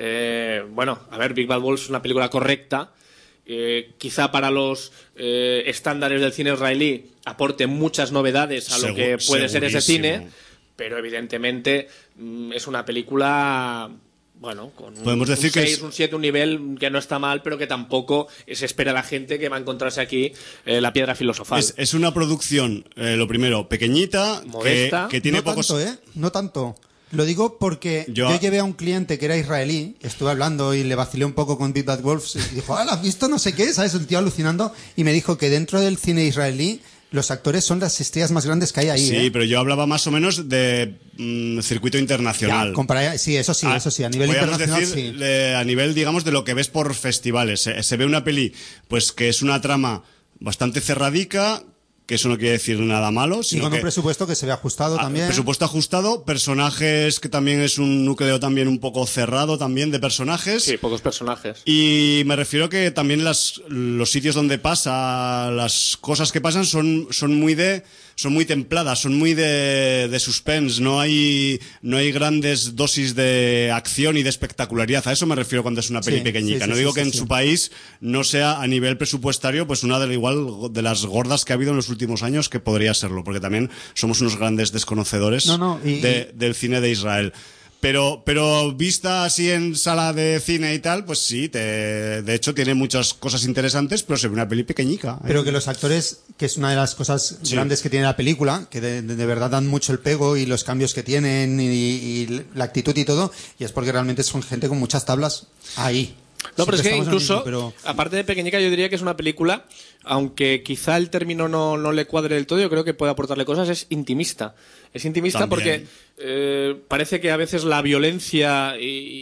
eh, bueno, a ver, Big Bad Wolf es una película correcta. Eh, quizá para los eh, estándares del cine israelí aporte muchas novedades a lo Segu- que puede ser ese segurísimo. cine, pero evidentemente mm, es una película... Bueno, con un, Podemos decir un que seis, es- un siete, un nivel que no está mal, pero que tampoco se espera la gente que va a encontrarse aquí eh, la piedra filosofal. Es, es una producción, eh, lo primero, pequeñita, Modesta. que, que tiene no pocos... tanto, ¿eh? No tanto. Lo digo porque Yo- yo... llevé a un cliente que era israelí, estuve hablando y le vacilé un poco con Big Bad Wolves y dijo, ah, ¿lo has visto? No sé qué, ¿sabes? Un tío alucinando y me dijo que dentro del cine israelí los actores son las estrellas más grandes que hay ahí. Sí, ¿eh? pero yo hablaba más o menos de mm, circuito internacional. Ya, compara- sí, eso sí, Ah, eso sí, a nivel podríamos internacional decir, sí. eh, a nivel, digamos, de lo que ves por festivales. Se, se ve una peli, pues que es una trama bastante cerradica, que eso no quiere decir nada malo, Y sino con que... un presupuesto que se ve ajustado Ah, también. presupuesto ajustado, personajes que también es un núcleo también un poco cerrado también de personajes. Sí, pocos personajes. Y me refiero que también las, los sitios donde pasa, las cosas que pasan son, son muy de, son muy templadas, son muy de, de suspense, no hay, no hay grandes dosis de acción y de espectacularidad. A eso me refiero cuando es una peli Sí, pequeñica. sí, sí, no digo sí, que sí, en sí. su país no sea a nivel presupuestario, pues una de igual de las gordas que ha habido en los últimos años, que podría serlo, porque también somos unos grandes desconocedores No, no, y- de, del cine de Israel. Pero, pero vista así en sala de cine y tal, pues sí, te, de hecho tiene muchas cosas interesantes, pero se ve una peli pequeñica. ¿eh? Pero que los actores, que es una de las cosas Sí. grandes que tiene la película, que de, de- de verdad dan mucho el pego y los cambios que tienen y, y la actitud y todo, y es porque realmente son gente con muchas tablas ahí. No, pero es Siempre que estamos en lo incluso, mismo, pero- aparte de pequeñica, yo diría que es una película, aunque quizá el término no, no le cuadre del todo, yo creo que puede aportarle cosas, es intimista. Es intimista También. porque eh, parece que a veces la violencia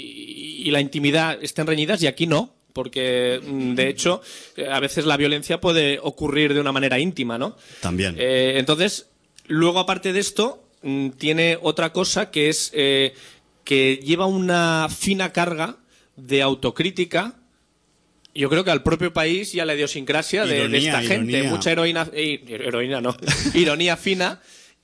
y, y la intimidad estén reñidas y aquí no. Porque, mm, de hecho, eh, a veces la violencia puede ocurrir de una manera íntima, ¿no? También. Eh, entonces, luego, aparte de esto, mm, tiene otra cosa que es eh, que lleva una fina carga de autocrítica. Yo creo que al propio país ya la idiosincrasia de, Ironía, de esta gente, ironía. mucha heroína, eh, heroína no, ironía fina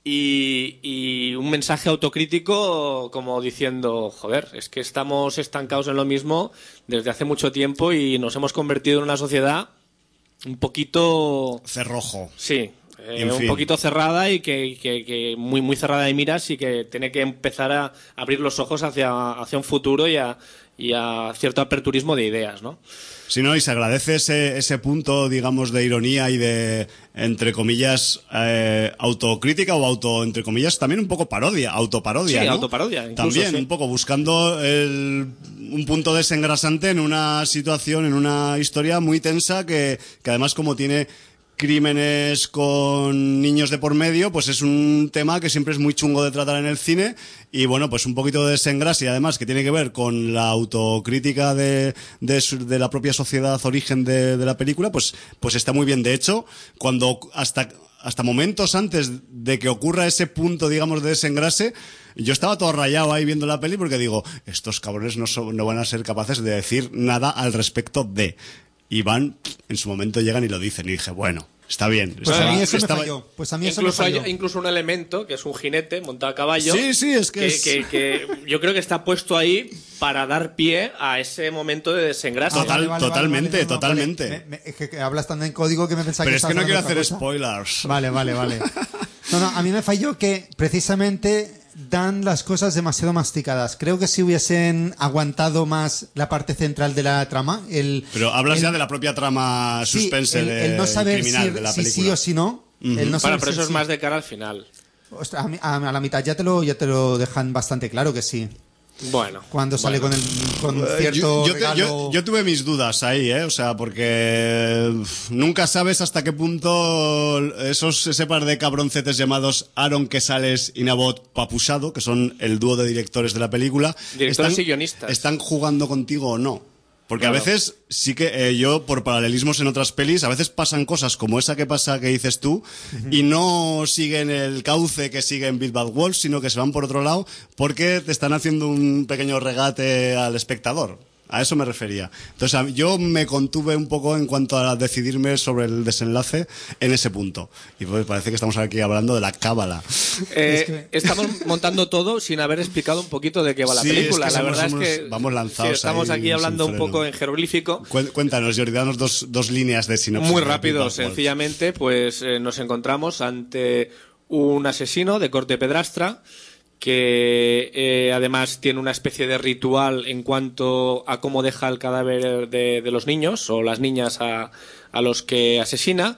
y, y un mensaje autocrítico como diciendo, joder, es que estamos estancados en lo mismo desde hace mucho tiempo y nos hemos convertido en una sociedad un poquito... Cerrojo. Sí, eh, En un fin. poquito cerrada y que, que- que muy muy cerrada de miras y que tiene que empezar a abrir los ojos hacia, hacia un futuro y a, y a cierto aperturismo de ideas, ¿no? Sí, no, y se agradece ese, ese punto, digamos, de ironía y de, entre comillas, eh, autocrítica o auto, entre comillas, también un poco parodia, autoparodia, Sí, ¿no? autoparodia, incluso, También, sí. un poco buscando el, un punto desengrasante en una situación, en una historia muy tensa que, que además como tiene crímenes con niños de por medio, pues es un tema que siempre es muy chungo de tratar en el cine y bueno, pues un poquito de desengrase y además que tiene que ver con la autocrítica de, de, su- de la propia sociedad origen de, de la película, pues, pues está muy bien. De hecho, cuando hasta, hasta momentos antes de que ocurra ese punto, digamos, de desengrase, yo estaba todo rayado ahí viendo la peli porque digo, estos cabrones no, son- no van a ser capaces de decir nada al respecto de... Y van, en su momento llegan y lo dicen. Y dije, bueno, está bien. Pues Estaba- a mí eso estaba- me falló. Pues a mí eso Incluso me hay falló. incluso un elemento que es un jinete montado a caballo. Sí, sí, es que es- que, que yo creo que está puesto ahí para dar pie a ese momento de desengrase. Total- totalmente, totalmente. vale. Me- me- es que, que hablas tan en código que me pensaba Pero que es que estabas no quiero hablando hacer otra cosa. spoilers. Vale, vale, vale. No, no, a mí me falló que precisamente dan las cosas demasiado masticadas. Creo que si hubiesen aguantado más la parte central de la trama, el... Pero hablas el- ya de la propia trama sí, suspense el, de, el no saber criminal si, de la si película. sí o si no. El no Bueno, saber pero si eso es sí. más de cara al final. Ostras, a, mí- a- a la mitad ya te lo ya te lo dejan bastante claro que sí. Bueno. Cuando sale bueno. con el con Eh, cierto yo, yo te- regalo... yo- yo tuve mis dudas ahí, ¿eh? O sea, porque uf, nunca sabes hasta qué punto esos ese par de cabroncetes llamados Aaron Quesales y Nabot Papusado, que son el dúo de directores de la película, Directores están, y guionistas. están jugando contigo o no. Porque Claro. a veces sí que eh, yo, por paralelismos en otras pelis, a veces pasan cosas como esa que pasa que dices tú y no siguen el cauce que siguen Big Bad Wolf, sino que se van por otro lado porque te están haciendo un pequeño regate al espectador. A eso me refería. Entonces, a- yo me contuve un poco en cuanto a decidirme sobre el desenlace en ese punto. Y pues parece que estamos aquí hablando de la cábala. Eh, Es que- Estamos montando todo sin haber explicado un poquito de qué va la Sí, es película. que la somos- verdad somos- es que vamos lanzados sí, estamos ahí aquí hablando sin un freno. poco en jeroglífico. Cué- Cuéntanos, Jordi, danos dos, dos líneas de sinopsis. Muy de Big rápido, Bad Wolf. sencillamente, pues eh, nos encontramos ante un asesino de corte pedrastra que eh, además tiene una especie de ritual en cuanto a cómo deja el cadáver de, de los niños o las niñas a, a los que asesina.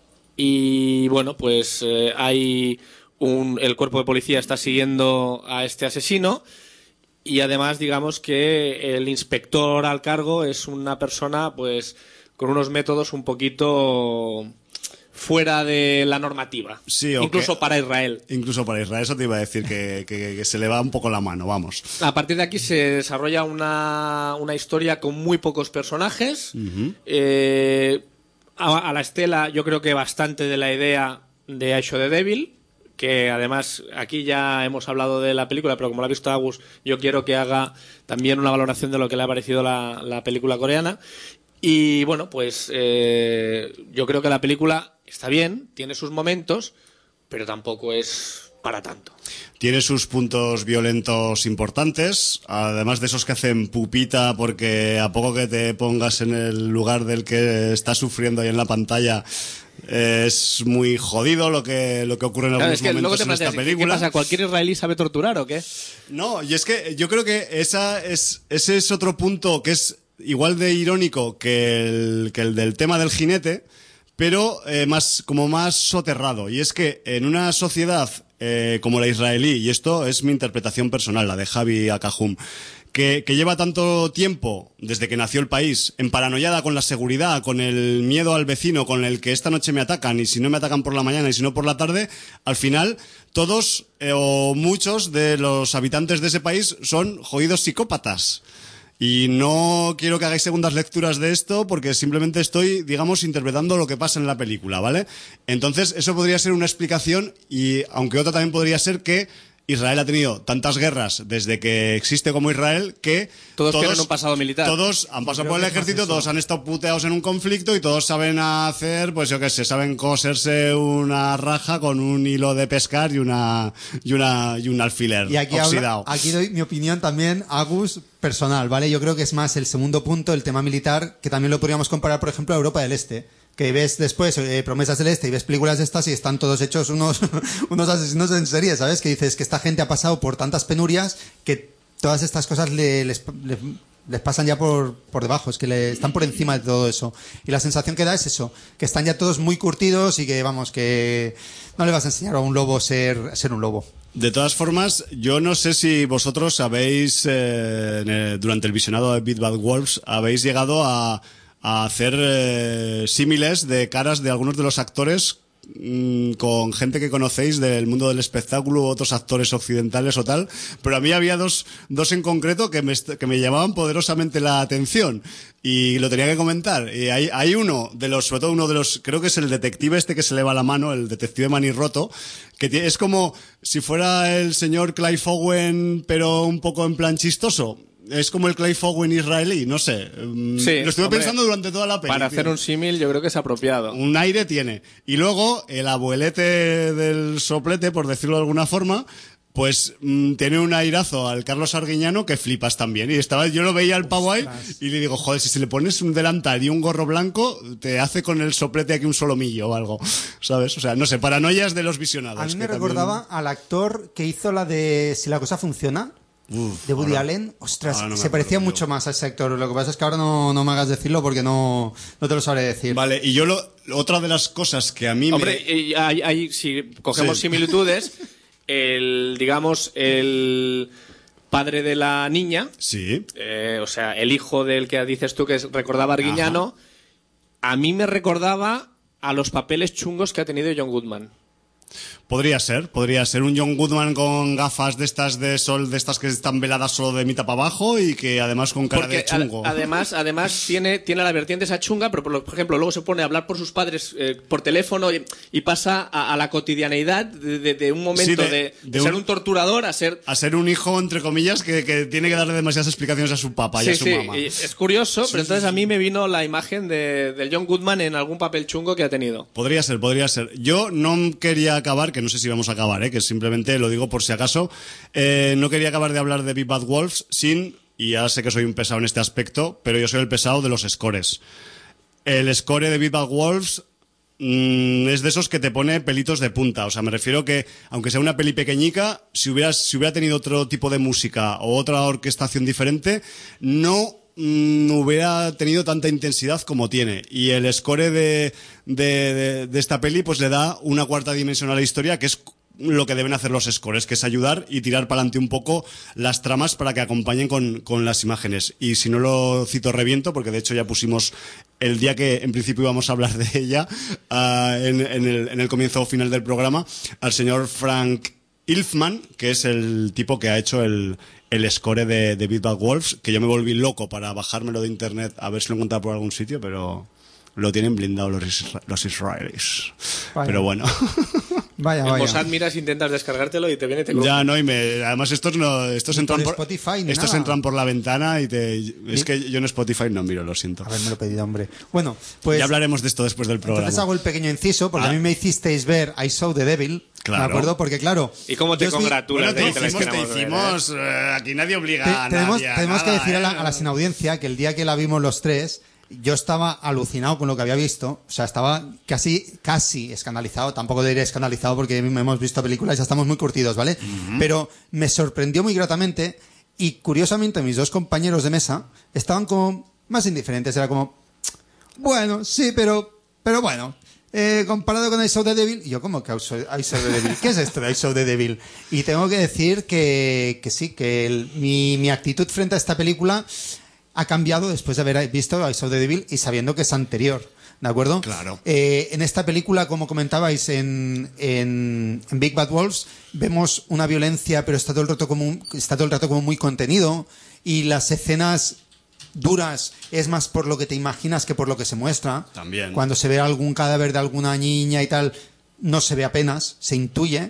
Y bueno, pues eh, hay un, el cuerpo de policía está siguiendo a este asesino. Y además, digamos que el inspector al cargo es una persona, pues, con unos métodos un poquito fuera de la normativa. Sí, o incluso que- para Israel. Incluso para Israel, eso te iba a decir, que, que- que se le va un poco la mano, vamos. A partir de aquí se desarrolla una, una historia con muy pocos personajes. Eh, a, a la estela, yo creo que bastante de la idea de I Shot the Devil, que además aquí ya hemos hablado de la película, pero como la ha visto Agus, yo quiero que haga también una valoración de lo que le ha parecido la, la película coreana. Y bueno, pues eh, yo creo que la película está bien, tiene sus momentos, pero tampoco es para tanto. Tiene sus puntos violentos importantes, además de esos que hacen pupita, porque a poco que te pongas en el lugar del que está sufriendo ahí en la pantalla, eh, es muy jodido lo que, lo que ocurre en Claro, algunos es que luego momentos te en esta planteas, ¿qué película. pasa? ¿Cualquier israelí sabe torturar o qué? No, y es que yo creo que esa es, ese es otro punto que es igual de irónico que el, que el del tema del jinete, pero eh, más, como más soterrado. Y es que en una sociedad eh, como la israelí, y esto es mi interpretación personal, la de Javi Akajum, que, que lleva tanto tiempo, desde que nació el país, emparanoiada con la seguridad, con el miedo al vecino, con el que esta noche me atacan, y si no me atacan por la mañana y si no por la tarde, al final todos eh, o muchos de los habitantes de ese país son jodidos psicópatas. Y no quiero que hagáis segundas lecturas de esto porque simplemente estoy, digamos, interpretando lo que pasa en la película, ¿vale? Entonces, eso podría ser una explicación y, aunque otra también podría ser que Israel ha tenido tantas guerras desde que existe como Israel que todos, todos tienen un pasado militar. Todos han pasado por el ejército, todos han estado puteados en un conflicto y todos saben hacer, pues yo qué sé, saben coserse una raja con un hilo de pescar y una y una y un alfiler y aquí oxidado. Habla, aquí doy mi opinión también, Agus, personal, ¿vale? Yo creo que es más el segundo punto, el tema militar, que también lo podríamos comparar, por ejemplo, a Europa del Este. Que ves después eh, Promesas del Este y ves películas de estas y están todos hechos unos, unos asesinos en serie, ¿sabes? Que dices que esta gente ha pasado por tantas penurias que todas estas cosas le, les, les, les pasan ya por, por debajo, es que le, están por encima de todo eso. Y la sensación que da es eso, que están ya todos muy curtidos y que, vamos, que no le vas a enseñar a un lobo ser, ser un lobo. De todas formas, yo no sé si vosotros habéis, eh, durante el visionado de Big Bad Wolves, habéis llegado a... a hacer eh, símiles de caras de algunos de los actores mmm, con gente que conocéis del mundo del espectáculo, otros actores occidentales o tal, pero a mí había dos, dos en concreto que me, que me llamaban poderosamente la atención y lo tenía que comentar. Y hay, hay uno de los, sobre todo uno de los, creo que es el detective este que se le va la mano, el detective manirroto, que tiene, es como si fuera el señor Clive Owen, pero un poco en plan chistoso. Es como el Clive Owen israelí, no sé. Sí, lo estuve hombre, pensando durante toda la película. Para hacer un símil yo creo que es apropiado. Un aire tiene. Y luego el abuelete del soplete, por decirlo de alguna forma, pues mmm, tiene un airazo al Carlos Arguiñano que flipas también. Y estaba, yo lo veía al pavo ahí y le digo, joder, si se le pones un delantal y un gorro blanco, te hace con el soplete aquí un solomillo o algo, ¿sabes? O sea, no sé, paranoias de los visionados. A mí me que recordaba también... al actor que hizo la de Si la cosa funciona. Uf, de Woody ahora, Allen, ostras, no se parecía acuerdo, mucho yo. más a ese actor. Lo que pasa es que ahora no, no me hagas decirlo porque no, no te lo sabré decir. Vale, y yo lo, otra de las cosas que a mí Hombre, me... y hay, hay, si cogemos Sí. similitudes, el, digamos, el padre de la niña, Sí. eh, o sea, el hijo del que dices tú que es- recordaba a Arguiñano, a mí me recordaba a los papeles chungos que ha tenido John Goodman. Podría ser, podría ser un John Goodman con gafas de estas de sol, de estas que están veladas solo de mitad para abajo y que además con cara Porque de chungo. a- además, además tiene, tiene la vertiente esa chunga, pero por, lo- por ejemplo luego se pone a hablar por sus padres eh, por teléfono y, y pasa a, a la cotidianeidad de, de- de un momento Sí, de- de, de de ser un- un torturador a ser... A ser un hijo, entre comillas, que, que tiene que darle demasiadas explicaciones a su papá y Sí, a su sí, mamá. y es curioso, pero entonces a mí me vino la imagen de, del John Goodman en algún papel chungo que ha tenido. Podría ser, podría ser. Yo no quería acabar, que no sé si vamos a acabar, ¿eh? Que simplemente lo digo por si acaso, eh, no quería acabar de hablar de Big Bad Wolves sin, y ya sé que soy un pesado en este aspecto, pero yo soy el pesado de los scores. El score de Big Bad Wolves mm, es de esos que te pone pelitos de punta. O sea, me refiero que, aunque sea una peli pequeñica, si hubiera, si hubiera tenido otro tipo de música o otra orquestación diferente, no mm, hubiera tenido tanta intensidad como tiene. Y el score de, de, de, de esta peli pues le da una cuarta dimensión a la historia, que es lo que deben hacer los scores, que es ayudar y tirar para adelante un poco las tramas para que acompañen con, con las imágenes. Y si no lo cito, reviento, porque de hecho ya pusimos el día que en principio íbamos a hablar de ella, uh, en, en, el, en el comienzo final del programa, al señor Frank Ilfman, que es el tipo que ha hecho el, el score de, de Big Bad Wolves, que yo me volví loco para bajármelo de internet a ver si lo encontraba por algún sitio, pero lo tienen blindado los, isra- los israelíes. Vaya. Pero bueno. Vaya, En vaya. Mossad miras, intentas descargártelo y te viene... Te Ya, no, y me, además estos no, estos Ni entran por por, Spotify ni estos nada. entran por la ventana y te, es que yo en Spotify no miro, lo siento. Haberme pedido, hombre. Bueno, pues... Ya hablaremos de esto después del programa. Entonces hago el pequeño inciso, porque Ah. a mí me hicisteis ver I Saw the Devil, Claro. ¿de acuerdo? Porque claro... ¿Y cómo te yo os vi- congratulas Bueno, de te que te hicimos, te queramos ver, hicimos, eh, aquí nadie obliga Te- a tenemos nadie a tenemos que nada, decir a la, ¿eh? a la sin audiencia que el día que la vimos los tres, yo estaba alucinado con lo que había visto. O sea, estaba casi, casi escandalizado. Tampoco diré escandalizado porque hemos visto películas y ya estamos muy curtidos, ¿vale? Pero me sorprendió muy gratamente y curiosamente mis dos compañeros de mesa estaban como más indiferentes. Era como, bueno, sí, pero, pero bueno. Eh, comparado con I Saw the Devil, y yo como que I Saw, I Saw the Devil, ¿qué es esto de I Saw the Devil? Y tengo que decir que, que sí, que el- mi, mi actitud frente a esta película ha cambiado después de haber visto I Saw the Devil y sabiendo que es anterior, ¿de acuerdo? Claro. Eh, en esta película, como comentabais en, en, en Big Bad Wolves, vemos una violencia, pero está todo el rato como, un- está todo el rato como muy contenido, y las escenas duras es más por lo que te imaginas que por lo que se muestra. También. Cuando se ve algún cadáver de alguna niña y tal, no se ve apenas, se intuye.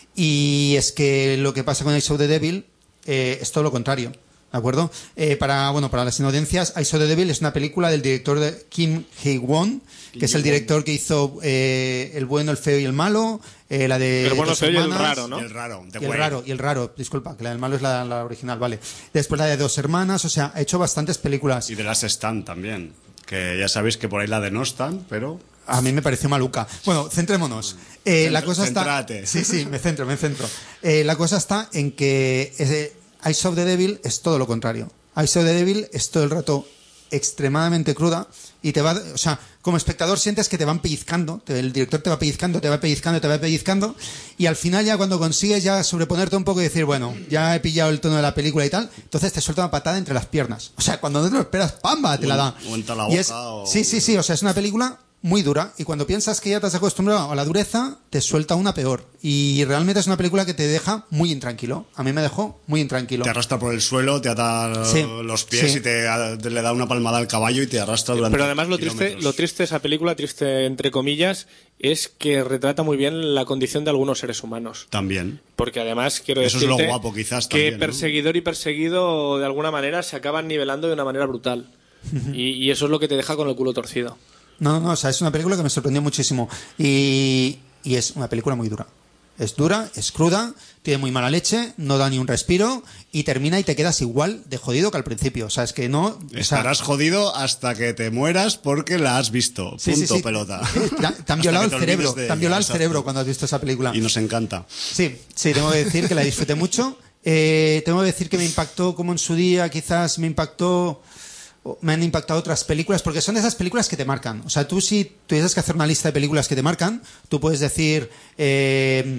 Y es que lo que pasa con I Saw the Devil eh, es todo lo contrario. ¿De acuerdo? Eh, para, bueno, para las audiencias, I Saw the Devil es una película del director de Kim Hye-won, que es el director que hizo eh, El bueno, el feo y el malo, eh, la de El bueno, el Dos feo y el hermanas, raro, ¿no? Y el raro, The y el Way. raro, y el raro, disculpa, que la del malo es la, la original, vale. Después la de Dos hermanas, o sea, ha hecho bastantes películas. Y de las Stand también. Que ya sabéis que por ahí la denostan, pero... A mí me pareció maluca. Bueno, centrémonos. Eh, la cosa está... Céntrate. Sí, sí, me centro, me centro. Eh, la cosa está en que eh, I Saw the Devil es todo lo contrario. I Saw the Devil es todo el rato extremadamente cruda y te va, o sea, como espectador sientes que te van pellizcando, te, el director te va pellizcando, te va pellizcando, te va pellizcando y al final ya cuando consigues ya sobreponerte un poco y decir, bueno, ya he pillado el tono de la película y tal, entonces te suelta una patada entre las piernas. O sea, cuando no te lo esperas, ¡pamba! Te la da. O entra la Y es- boca o- Sí, sí, sí, o sea, es una película muy dura y cuando piensas que ya te has acostumbrado a la dureza, te suelta una peor. Y realmente es una película que te deja muy intranquilo. A mí me dejó muy intranquilo. Te arrastra por el suelo, te ata Sí, los pies sí. y te, te le da una palmada al caballo y te arrastra durante Pero además lo triste, kilómetros. lo triste de esa película, triste entre comillas, es que retrata muy bien la condición de algunos seres humanos. También. Porque además quiero Eso es decirte lo guapo, quizás, que también, ¿no? perseguidor y perseguido de alguna manera se acaban nivelando de una manera brutal. y, y eso es lo que te deja con el culo torcido. No, no, no, o sea, es una película que me sorprendió muchísimo. Y, y es una película muy dura. Es dura, es cruda, tiene muy mala leche, no da ni un respiro y termina y te quedas igual de jodido que al principio. O sea, es que no... o sea, Estarás jodido hasta que te mueras porque la has visto. Punto, sí, sí, sí. pelota. Eh, Te, te han Hasta violado que el te cerebro. olvides de Te han ella, violado el exacto. cerebro cuando has visto esa película. Y nos encanta. Sí, sí, tengo que decir que la disfruté mucho. Eh, tengo que decir que me impactó como en su día, quizás me impactó... o me han impactado otras películas, porque son de esas películas que te marcan. O sea, tú si tuvieses que hacer una lista de películas que te marcan, tú puedes decir eh,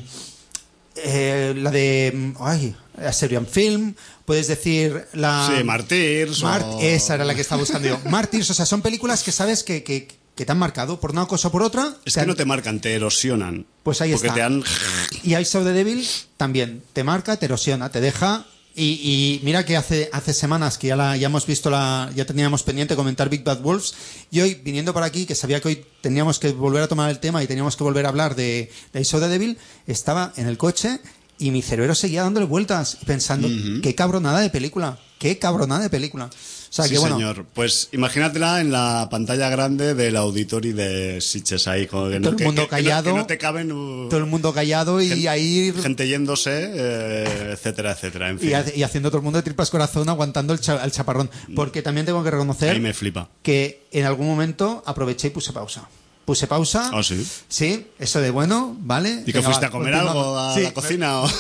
eh, la de... Ay, a Serbian Film, puedes decir la... Sí, Martyrs o- Mart- Esa era la que estaba buscando yo. Martyrs, o sea, son películas que sabes que, que, que te han marcado por una cosa o por otra. Es te que han- no te marcan, te erosionan. Pues ahí porque está. te han... Y I Saw the Devil también te marca, te erosiona, te deja. Y, y mira que hace, hace semanas que ya, la, ya hemos visto la, ya teníamos pendiente comentar Big Bad Wolves. Y hoy, viniendo por aquí, que sabía que hoy teníamos que volver a tomar el tema y teníamos que volver a hablar de, de I Saw the Devil, estaba en el coche y mi cerebro seguía dándole vueltas y pensando, qué cabronada de película, qué cabronada de película. O sea, Sí, que bueno. señor. Pues imagínatela en la pantalla grande del auditorio de Sitges ahí. Con, que Todo el que- mundo que- que no- callado. Que no, te caben... uh, Todo el mundo callado y gente, ahí gente yéndose, eh, etcétera, etcétera. En fin, y, ha- y haciendo todo el mundo de tripas corazón aguantando el, cha- el chaparrón. Porque también tengo que reconocer ahí me flipa. que en algún momento aproveché y puse pausa. Puse pausa. Ah, ¿sí? Sí, eso de bueno, ¿vale? ¿Y que Venga, fuiste va, a comer continuamos. algo a Sí, la cocina? O...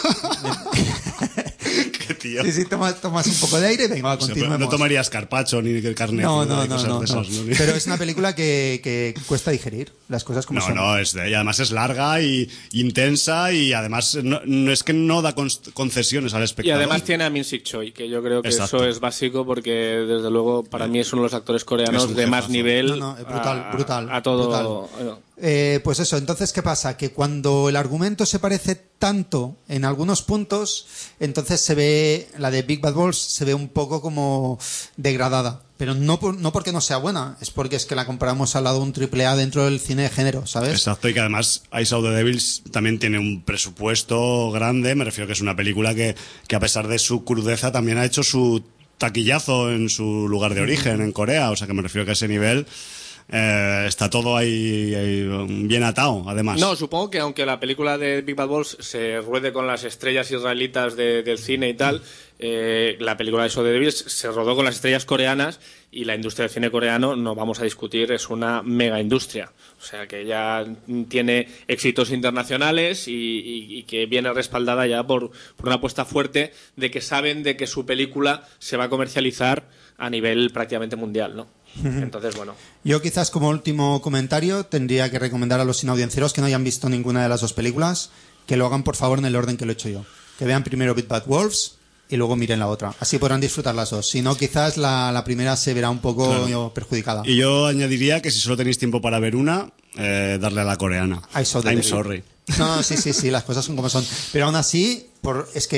Qué tío. Sí, sí, tomas, tomas un poco de aire y venga, va, O sea, continuemos. no tomarías carpacho ni carne No, cruda no, ni no, cosas no, de no. esas, ¿no? Pero es una película que, que cuesta digerir las cosas como No, son. no, es de, y además es larga y intensa y además no, no es que no da cons- concesiones al Y espectador. además tiene a Min Sik Choi, que yo creo que Exacto. eso es básico porque desde luego para mí es uno de los actores coreanos Es un de más jefazo. nivel. No, no, brutal, a, brutal, A todo. brutal. bueno, Eh, pues eso, entonces, ¿qué pasa? Que cuando el argumento se parece tanto en algunos puntos, entonces se ve, la de Big Bad Wolves se ve un poco como degradada. Pero no, por- no porque no sea buena, es porque es que la comparamos al lado de un triple A dentro del cine de género, ¿sabes? Exacto, y que además I Saw the Devils también tiene un presupuesto grande, me refiero que es una película que, que a pesar de su crudeza también ha hecho su taquillazo en su lugar de origen, en Corea, o sea que me refiero que a ese nivel eh, está todo ahí, ahí bien atado, además. No, supongo que aunque la película de Big Bad Wolves se ruede con las estrellas israelitas de- del cine y tal, eh, la película de I Saw the Devil se rodó con las estrellas coreanas y la industria del cine coreano, no vamos a discutir, es una mega industria. O sea que ya tiene éxitos internacionales y, y- y que viene respaldada ya por, por una apuesta fuerte de que saben de que su película se va a comercializar a nivel prácticamente mundial, ¿no? Entonces, bueno. Yo quizás como último comentario tendría que recomendar a los inaudiencieros que no hayan visto ninguna de las dos películas que lo hagan por favor en el orden que lo he hecho yo. Que vean primero Big Bad Wolves y luego miren la otra. Así podrán disfrutar las dos. Si no, quizás la, la primera se verá un poco Claro. perjudicada. Y yo añadiría que si solo tenéis tiempo para ver una, eh, darle a la coreana. I Saw the I'm Devil. sorry. No, no, sí, sí, sí, las cosas son como son. Pero aún así, por, es que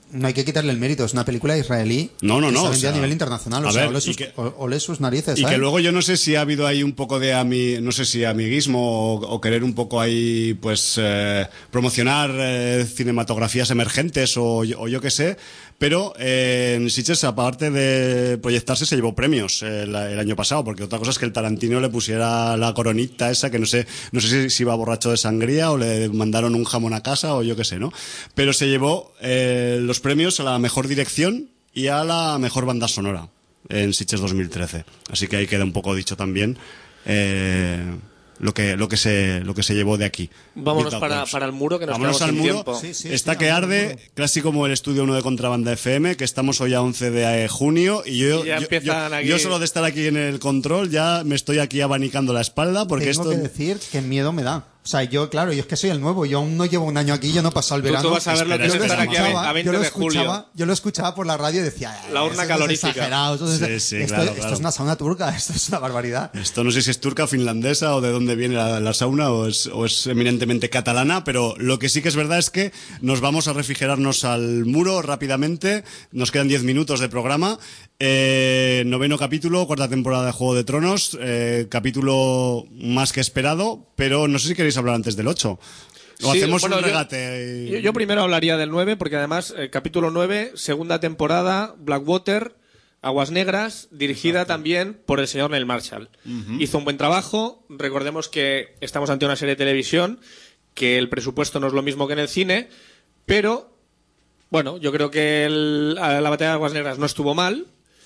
no hay que quitarle el mérito, es una película israelí no, no, que no, se o vendió sea, a nivel internacional, o a sea, ver, ole y sus, que- o- ole sus narices, Y ¿sabes? que luego yo no sé si ha habido ahí un poco de ami- no sé si amiguismo o, o querer un poco ahí pues eh, promocionar eh, cinematografías emergentes o, yo- o yo qué sé, pero eh, en Sitges, aparte de proyectarse, se llevó premios eh, la- el año pasado, porque otra cosa es que el Tarantino le pusiera la coronita esa, que no sé no sé si, si iba borracho de sangría o le mandaron un jamón a casa o yo qué sé, ¿no? Pero se llevó eh, los premios a la mejor dirección y a la mejor banda sonora en Sitges dos mil trece. Así que ahí queda un poco dicho también eh, lo que lo que se lo que se llevó de aquí. Vámonos Beat the para, Cops. para el muro, que nos Vámonos quedamos al sin muro. tiempo. Sí, sí, Está sí, que al arde, muro. casi como el estudio uno de Contrabanda F M, que estamos hoy a once de junio y yo, Y ya yo, empiezan yo- aquí- yo solo de estar aquí en el control ya me estoy aquí abanicando la espalda porque Tengo esto que decir que miedo me da. O sea, yo, claro, yo es que soy el nuevo, yo aún no llevo un año aquí, yo no he pasado el Tú- verano. tú vas a ver lo que es Yo lo estar aquí a escuchaba- a veinte yo lo de julio. escuchaba- Yo lo escuchaba por la radio y decía... La urna "Eso es calorífica". exagerado, eso es- Sí, sí, esto, claro, esto claro. es una sauna turca, esto es una barbaridad. Esto no sé si es turca, finlandesa o de dónde viene la, la sauna o es, o es eminentemente catalana, pero lo que sí que es verdad es que nos vamos a refrigerarnos al muro rápidamente. Nos quedan diez minutos de programa. Eh, noveno capítulo, cuarta temporada de Juego de Tronos. Eh, capítulo más que esperado, pero no sé si queréis hablar antes del ocho. O Sí, hacemos bueno, un yo- regate. y- Yo, yo primero hablaría del nueve, porque además, eh, capítulo nueve, segunda temporada, Blackwater, Aguas Negras, dirigida también por el señor Neil Marshall. Hizo un buen trabajo. Recordemos que estamos ante una serie de televisión, que el presupuesto no es lo mismo que en el cine, pero, bueno, yo creo que el- la batalla de Aguas Negras no estuvo mal.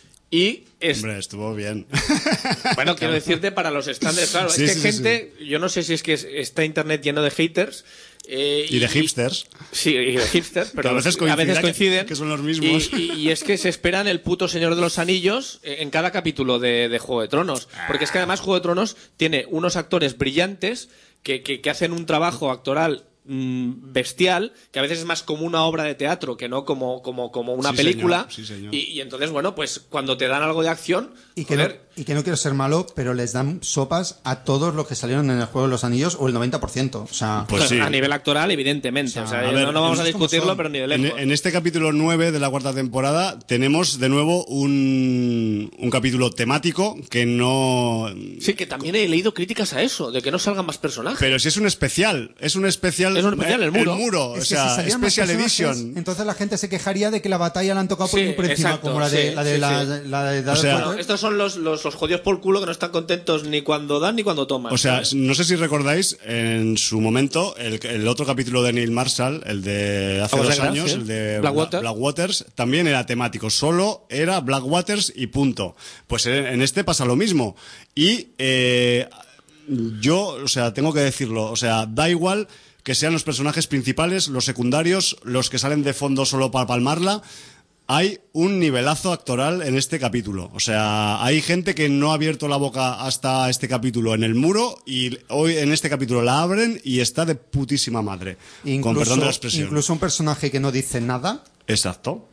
Y es, Hombre, estuvo bien. bueno, quiero decirte, para los estándares, claro, Sí, es que sí, sí, gente, yo no sé si es que es- está internet lleno de haters. eh, Y de hipsters. Sí, y de hipsters, pero Que a veces a veces coincide, coinciden. que- que son los mismos. Y, y- y es que se esperan el puto Señor de los Anillos en cada capítulo de, de Juego de Tronos. Porque es que además Juego de Tronos tiene unos actores brillantes que, que, que hacen un trabajo actoral mm, bestial, que a veces es más como una obra de teatro que no como, como, como una Sí, película. señor, sí, señor. Y, y entonces, bueno, pues cuando te dan algo de acción, Y que, no, joder, y que no quiero ser malo, pero les dan sopas a todos los que salieron en el Juego de los Anillos, o el noventa por ciento. O sea, Pues sí. a nivel actoral, evidentemente. O sea, a no, ver, no vamos a cosas como discutirlo, son. pero ni de En, lejos. en este capítulo nueve de la cuarta temporada tenemos de nuevo un, un capítulo temático que no... Sí, que también he leído críticas a eso, de que no salgan más personajes. Pero si es un especial, es un especial... Es un especial, el muro. o es que sea, si salieran más Special personajes, Edition. entonces la gente se quejaría de que la batalla la han tocado por, Sí, muy por encima, exacto, como la de sí, la de sí, la, sí. la de O sea, Bueno, estos son los, los, los jodidos por culo que no están contentos ni cuando dan ni cuando toman. O sea, ¿sabes? no sé si recordáis, en su momento, el, el otro capítulo de Neil Marshall, el de hace Aguas dos Negras, años, sí. el de Blackwater. Bla- Blackwaters, también era temático. Solo era Blackwaters y punto. Pues en en este pasa lo mismo. Y eh, yo, o sea, tengo que decirlo, o sea, da igual que sean los personajes principales, los secundarios, los que salen de fondo solo para palmarla. Hay un nivelazo actoral en este capítulo. O sea, hay gente que no ha abierto la boca hasta este capítulo en el muro y hoy en este capítulo la abren y está de putísima madre. con perdón de la expresión. incluso un personaje que no dice nada, Exacto.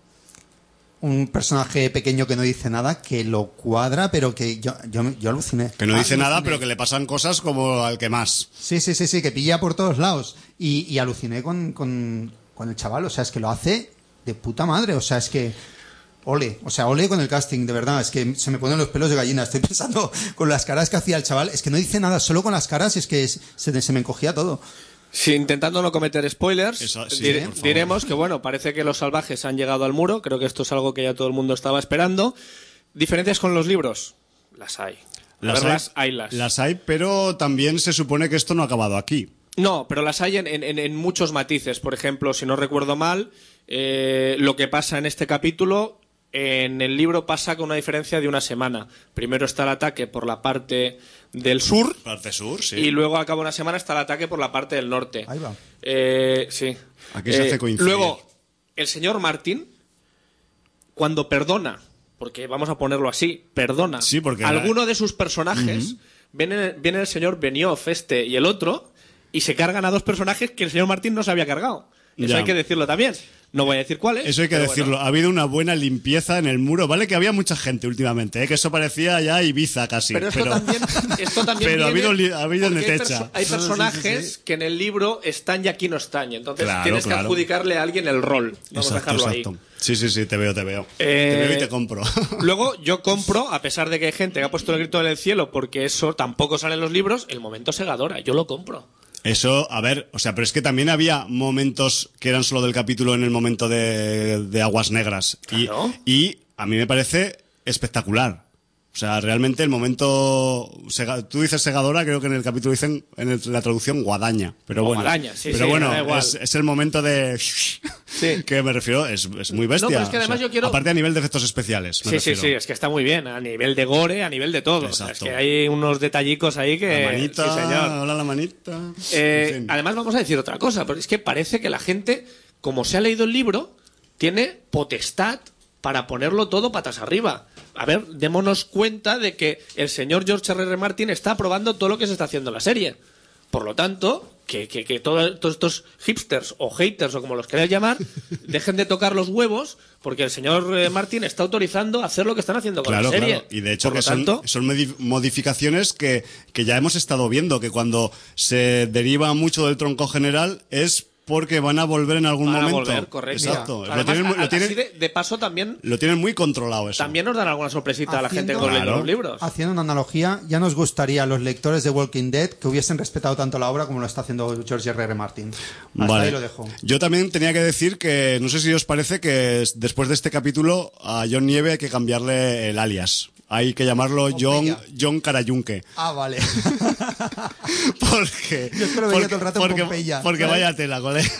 un personaje pequeño que no dice nada, que lo cuadra, pero que yo, yo, yo aluciné. Que no Ah, dice nada, aluciné. pero que le pasan cosas como al que más. Sí, sí, sí, sí, que pilla por todos lados. Y, y aluciné con, con, con el chaval, o sea, es que lo hace de puta madre, o sea, es que... Ole, o sea, ole con el casting, de verdad, es que se me ponen los pelos de gallina, estoy pensando con las caras que hacía el chaval, es que no dice nada, solo con las caras, y es que es- se, se me encogía todo. Sí, intentando no cometer spoilers, Eso, sí, dire- por favor. diremos que, bueno, parece que los salvajes han llegado al muro. Creo que esto es algo que ya todo el mundo estaba esperando. ¿Diferencias con los libros? Las hay. Las Verlas, hay, haylas. las hay, pero también se supone que esto no ha acabado aquí. No, pero las hay en, en- en- en muchos matices. Por ejemplo, si no recuerdo mal, eh, lo que pasa en este capítulo, en el libro pasa con una diferencia de una semana. Primero está el ataque por la parte del sur Parte sur, sí. y luego acaba una semana está el ataque por la parte del norte. Ahí va. Eh, sí. Aquí se Eh, hace coincidir. Luego, el señor Martin, cuando perdona, porque vamos a ponerlo así, perdona Sí, porque a la- alguno de sus personajes, viene, viene el señor Benioff este y el otro, y se cargan a dos personajes que el señor Martin no se había cargado. Eso Ya. hay que decirlo también. No voy a decir cuáles. Eso hay que pero decirlo. bueno. Ha habido una buena limpieza en el muro. Vale que había mucha gente últimamente, ¿eh? Que eso parecía ya Ibiza casi. Pero esto pero... también, esto también pero ha viene habido, li- ha habido porque hay, netecha. perso- hay personajes sí, sí, sí. que en el libro están y aquí no están. Y entonces Claro, tienes que claro. adjudicarle a alguien el rol. Vamos a Exacto, dejarlo exacto. ahí. Sí, sí, sí, te veo, te veo. Eh, Te veo y te compro. Luego yo compro, a pesar de que hay gente que ha puesto el grito en el cielo porque eso tampoco sale en los libros, el momento Segadora. Yo lo compro. Eso, a ver, o sea, pero es que también había momentos que eran solo del capítulo en el momento de, de Aguas Negras. Y, Claro. y a mí me parece espectacular. O sea, realmente el momento... Sega- tú dices segadora, creo que en el capítulo dicen, en el- la traducción, guadaña. Pero O bueno, guadaña, sí, pero sí, bueno, da igual. es, es el momento de... Sí. que me refiero, es, es muy bestia. No, pero es que o además sea, yo quiero- Aparte a nivel de efectos especiales, me Sí, sí, refiero. sí, es que está muy bien, a nivel de gore, a nivel de todo. O sea, es Exacto. que hay unos detallicos ahí que... La manita, Sí, señor. hola la manita. Eh, En fin. además vamos a decir otra cosa, porque es que parece que la gente, como se ha leído el libro, tiene potestad para ponerlo todo patas arriba. A ver, démonos cuenta de que el señor George erre erre Martin está aprobando todo lo que se está haciendo en la serie. Por lo tanto, que, que, que todo- todos estos hipsters o haters o como los queráis llamar, dejen de tocar los huevos porque el señor eh, Martin está autorizando hacer lo que están haciendo con Claro, la serie. claro. Y de hecho Por que lo son, tanto, son modi- modificaciones que, que ya hemos estado viendo, que cuando se deriva mucho del tronco general es porque van a volver en algún van a momento. volver, correcto. Exacto. Además, lo, tienen, muy- a- lo, así tienen, de, de paso también, lo tienen muy controlado eso. también nos dan alguna sorpresita a la gente que Haciendo- va leyendo Claro. los libros. Haciendo una analogía, ya nos gustaría a los lectores de Walking Dead que hubiesen respetado tanto la obra como lo está haciendo George erre erre Martin. Hasta Vale. ahí lo dejo. Yo también tenía que decir que, no sé si os parece que es- después de este capítulo a John Nieve hay que cambiarle el alias. Hay que llamarlo John, Pompeya. John Carayunque. Ah, vale. Porque, Yo es que lo veía todo el rato en porque, Pompeya, porque ¿sabes? vaya tela, colega.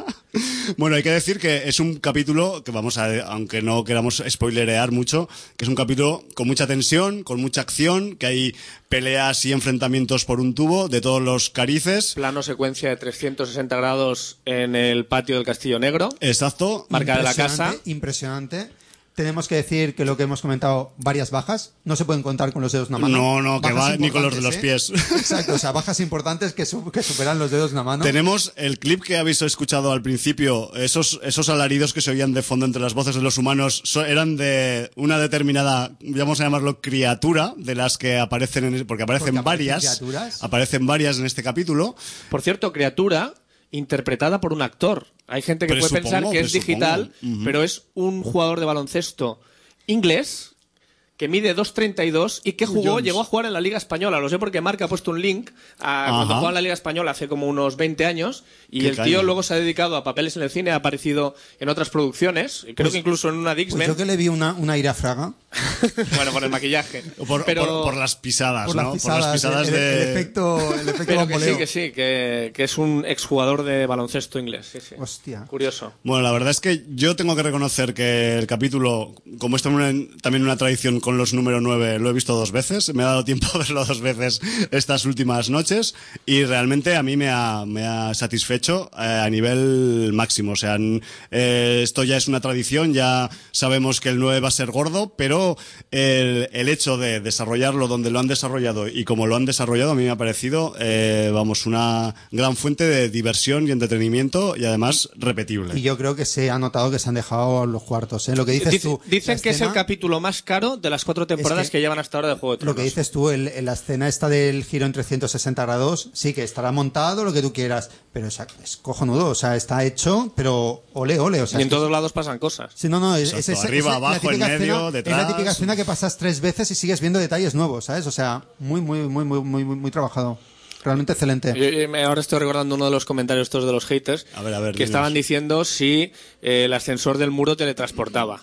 Bueno, hay que decir que es un capítulo que vamos a, aunque no queramos spoilerear mucho, que es un capítulo con mucha tensión, con mucha acción, que hay peleas y enfrentamientos por un tubo de todos los carices. Plano secuencia de trescientos sesenta grados en el patio del Castillo Negro. Exacto. Marca de la Impresionante, casa. Impresionante. Tenemos que decir que lo que hemos comentado, varias bajas, no se pueden contar con los dedos de una mano. No, no, que Bajas va ni con los de los importantes, pies. ¿eh? Exacto, o sea, bajas importantes que, su- que superan los dedos de una mano. Tenemos el clip que habéis escuchado al principio, esos, esos alaridos que se oían de fondo entre las voces de los humanos so- eran de una determinada, vamos a llamarlo criatura, de las que aparecen en, porque aparecen Porque aparecen varias, criaturas. aparecen varias en este capítulo. Por cierto, criatura interpretada por un actor. Hay gente que puede Presupongo, pensar que es digital, presupongo. Ujú. pero es un jugador de baloncesto inglés que mide dos treinta y dos y que jugó, Jones. llegó a jugar en la Liga Española. Lo sé porque Marca ha puesto un link a Ajá. cuando jugaba en la Liga Española hace como unos veinte años y Qué el tío caña. luego se ha dedicado a papeles en el cine, ha aparecido en otras producciones, y creo Pues- que incluso en una Pues Dixman. yo que le vi una, una ira fraga. Bueno, por el maquillaje. Por, pero... por, por las pisadas, Por ¿no? las pisadas, por las pisadas el, de... el efecto, el efecto Pero que bamboleo. sí, que sí, que, que es un exjugador de baloncesto inglés. Sí, sí. Hostia. Curioso. Bueno, la verdad es que yo tengo que reconocer que el capítulo, como esto es una- también una tradición con los número nueve, lo he visto dos veces. Me ha dado tiempo a verlo dos veces estas últimas noches y realmente a mí me ha, me ha satisfecho eh, a nivel máximo. O sea, n- eh, esto ya es una tradición, ya sabemos que el nueve va a ser gordo, pero el, el hecho de desarrollarlo donde lo han desarrollado y como lo han desarrollado a mí me ha parecido, eh, vamos, una gran fuente de diversión y entretenimiento y además repetible. Y yo creo que se ha notado que se han dejado los cuartos. ¿eh? Lo que dices Dice- tú. dicen la que es el escena- capítulo más caro de las cuatro temporadas Es que, que- llevan hasta ahora de Juego de Lo Tronos. que dices tú, el, el- la escena esta del giro en trescientos sesenta grados, sí que estará montado, lo que tú quieras, pero es, es cojonudo, o sea, está hecho, pero ole, ole, o sea... y en es que- todos lados pasan cosas. Sí, no, no, es, Exacto, es- es- arriba, es la abajo, en típica medio, escena- detrás. Es la típica escena que pasas tres veces y sigues viendo detalles nuevos, ¿sabes? O sea, muy, muy, muy, muy, muy, muy, muy trabajado. Realmente excelente. Yo- yo me- ahora estoy recordando uno de los comentarios estos de los haters A ver, a ver, que dinos. estaban diciendo si eh, el ascensor del muro teletransportaba.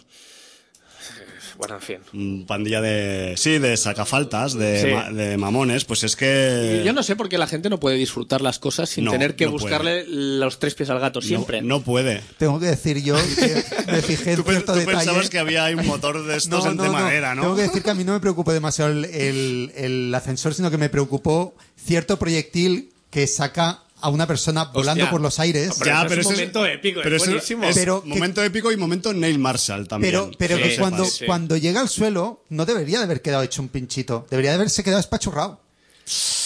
Bueno, en fin. Mm, pandilla de sí de sacafaltas de, Sí. ma- de mamones, pues es que Yo no sé por qué la gente no puede disfrutar las cosas sin No, tener que no buscarle los tres pies al gato no, siempre. no puede. Tengo que decir yo que me fijé en Tú, pe- cierto tú detalle. pensabas que había ahí un motor de estos en de madera, ¿no? Tengo que decir que a mí no me preocupó demasiado el, el- el ascensor, sino que me preocupó cierto proyectil que saca a una persona volando Hostia. por los aires. Pero eso es un eso momento épico, es pero eso buenísimo. es Pero que- momento épico y momento Neil Marshall también. Pero, pero Sí, que sí, cuando, sí. cuando llega al suelo no debería de haber quedado hecho un pinchito. Debería de haberse quedado espachurrado.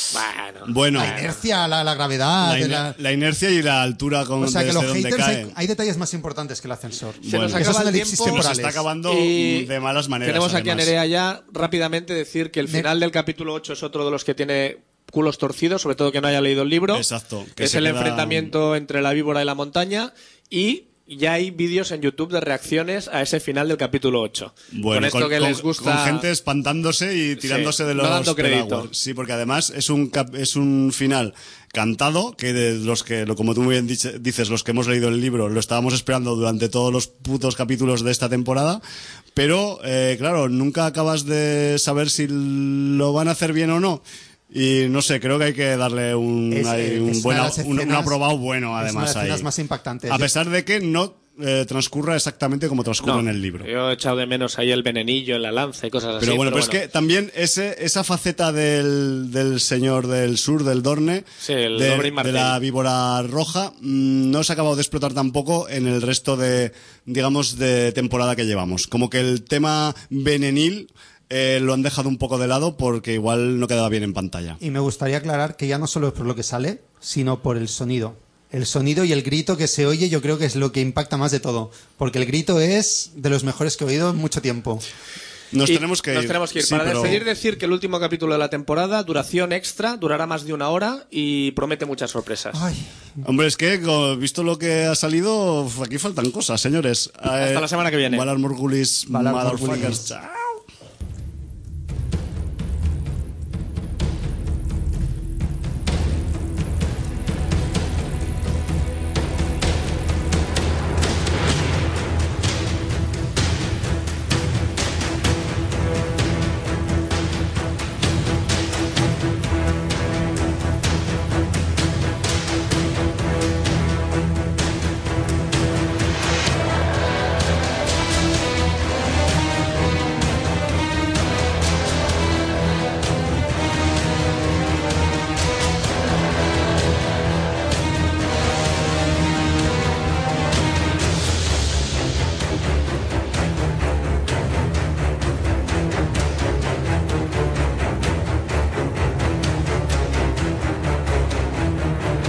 Bueno, Bueno, La inercia, la, la gravedad. la, de iner- la- la inercia y la altura con O sea, que desde los donde haters, cae. hay, hay detalles más importantes que el ascensor. Se nos Bueno, acaba Esos son el elipsis tiempo. Nos temporales. está acabando Y de malas maneras. tenemos aquí además. a Nerea ya. Rápidamente decir que el Ne- final del capítulo ocho es otro de los que tiene culos torcidos, sobre todo que no haya leído el libro. Exacto, que Es se el queda- enfrentamiento entre la víbora y la montaña. Y ya hay vídeos en YouTube de reacciones a ese final del capítulo ocho. Bueno, con esto que les gusta. con gente espantándose y tirándose Sí, de no los dando crédito. pedagogos. Sí, porque además es un cap- es un final cantado que de los que, lo- como tú muy bien dice- dices, los que hemos leído el libro lo estábamos esperando durante todos los putos capítulos de esta temporada, pero eh, claro, nunca acabas de saber si lo van a hacer bien o no. Y no sé, creo que hay que darle un, Es, ahí, eh, un, es buen, una de las un, un escenas- aprobado bueno, es una de además. las escenas ahí. más impactantes. A pesar de que no eh, transcurra exactamente como transcurre No, en el libro. Yo he echado de menos ahí el venenillo en la lanza y cosas así. Pero bueno, pero es que también ese, esa faceta del, del señor del sur, del Dorne, Sí, el de, Oberyn de Martell. la víbora roja, mmm, no se ha acabado de explotar tampoco en el resto de, digamos, de temporada que llevamos. Como que el tema venenil eh, lo han dejado un poco de lado porque igual no quedaba bien en pantalla. Y me gustaría aclarar que ya no solo es por lo que sale, sino por el sonido. El sonido y el grito que se oye yo creo que es lo que impacta más de todo. Porque el grito es de los mejores que he oído en mucho tiempo. Nos Y tenemos que nos ir. tenemos que ir. Sí, Para pero- despedir, decir que el último capítulo de la temporada, duración extra, durará más de una hora y promete muchas sorpresas. Ay, Hombre, es que, co- visto lo que ha salido, aquí faltan cosas, señores. Hasta la semana que viene. Valar Morgulis, Valar motherfuckers. Morgulis. Chao.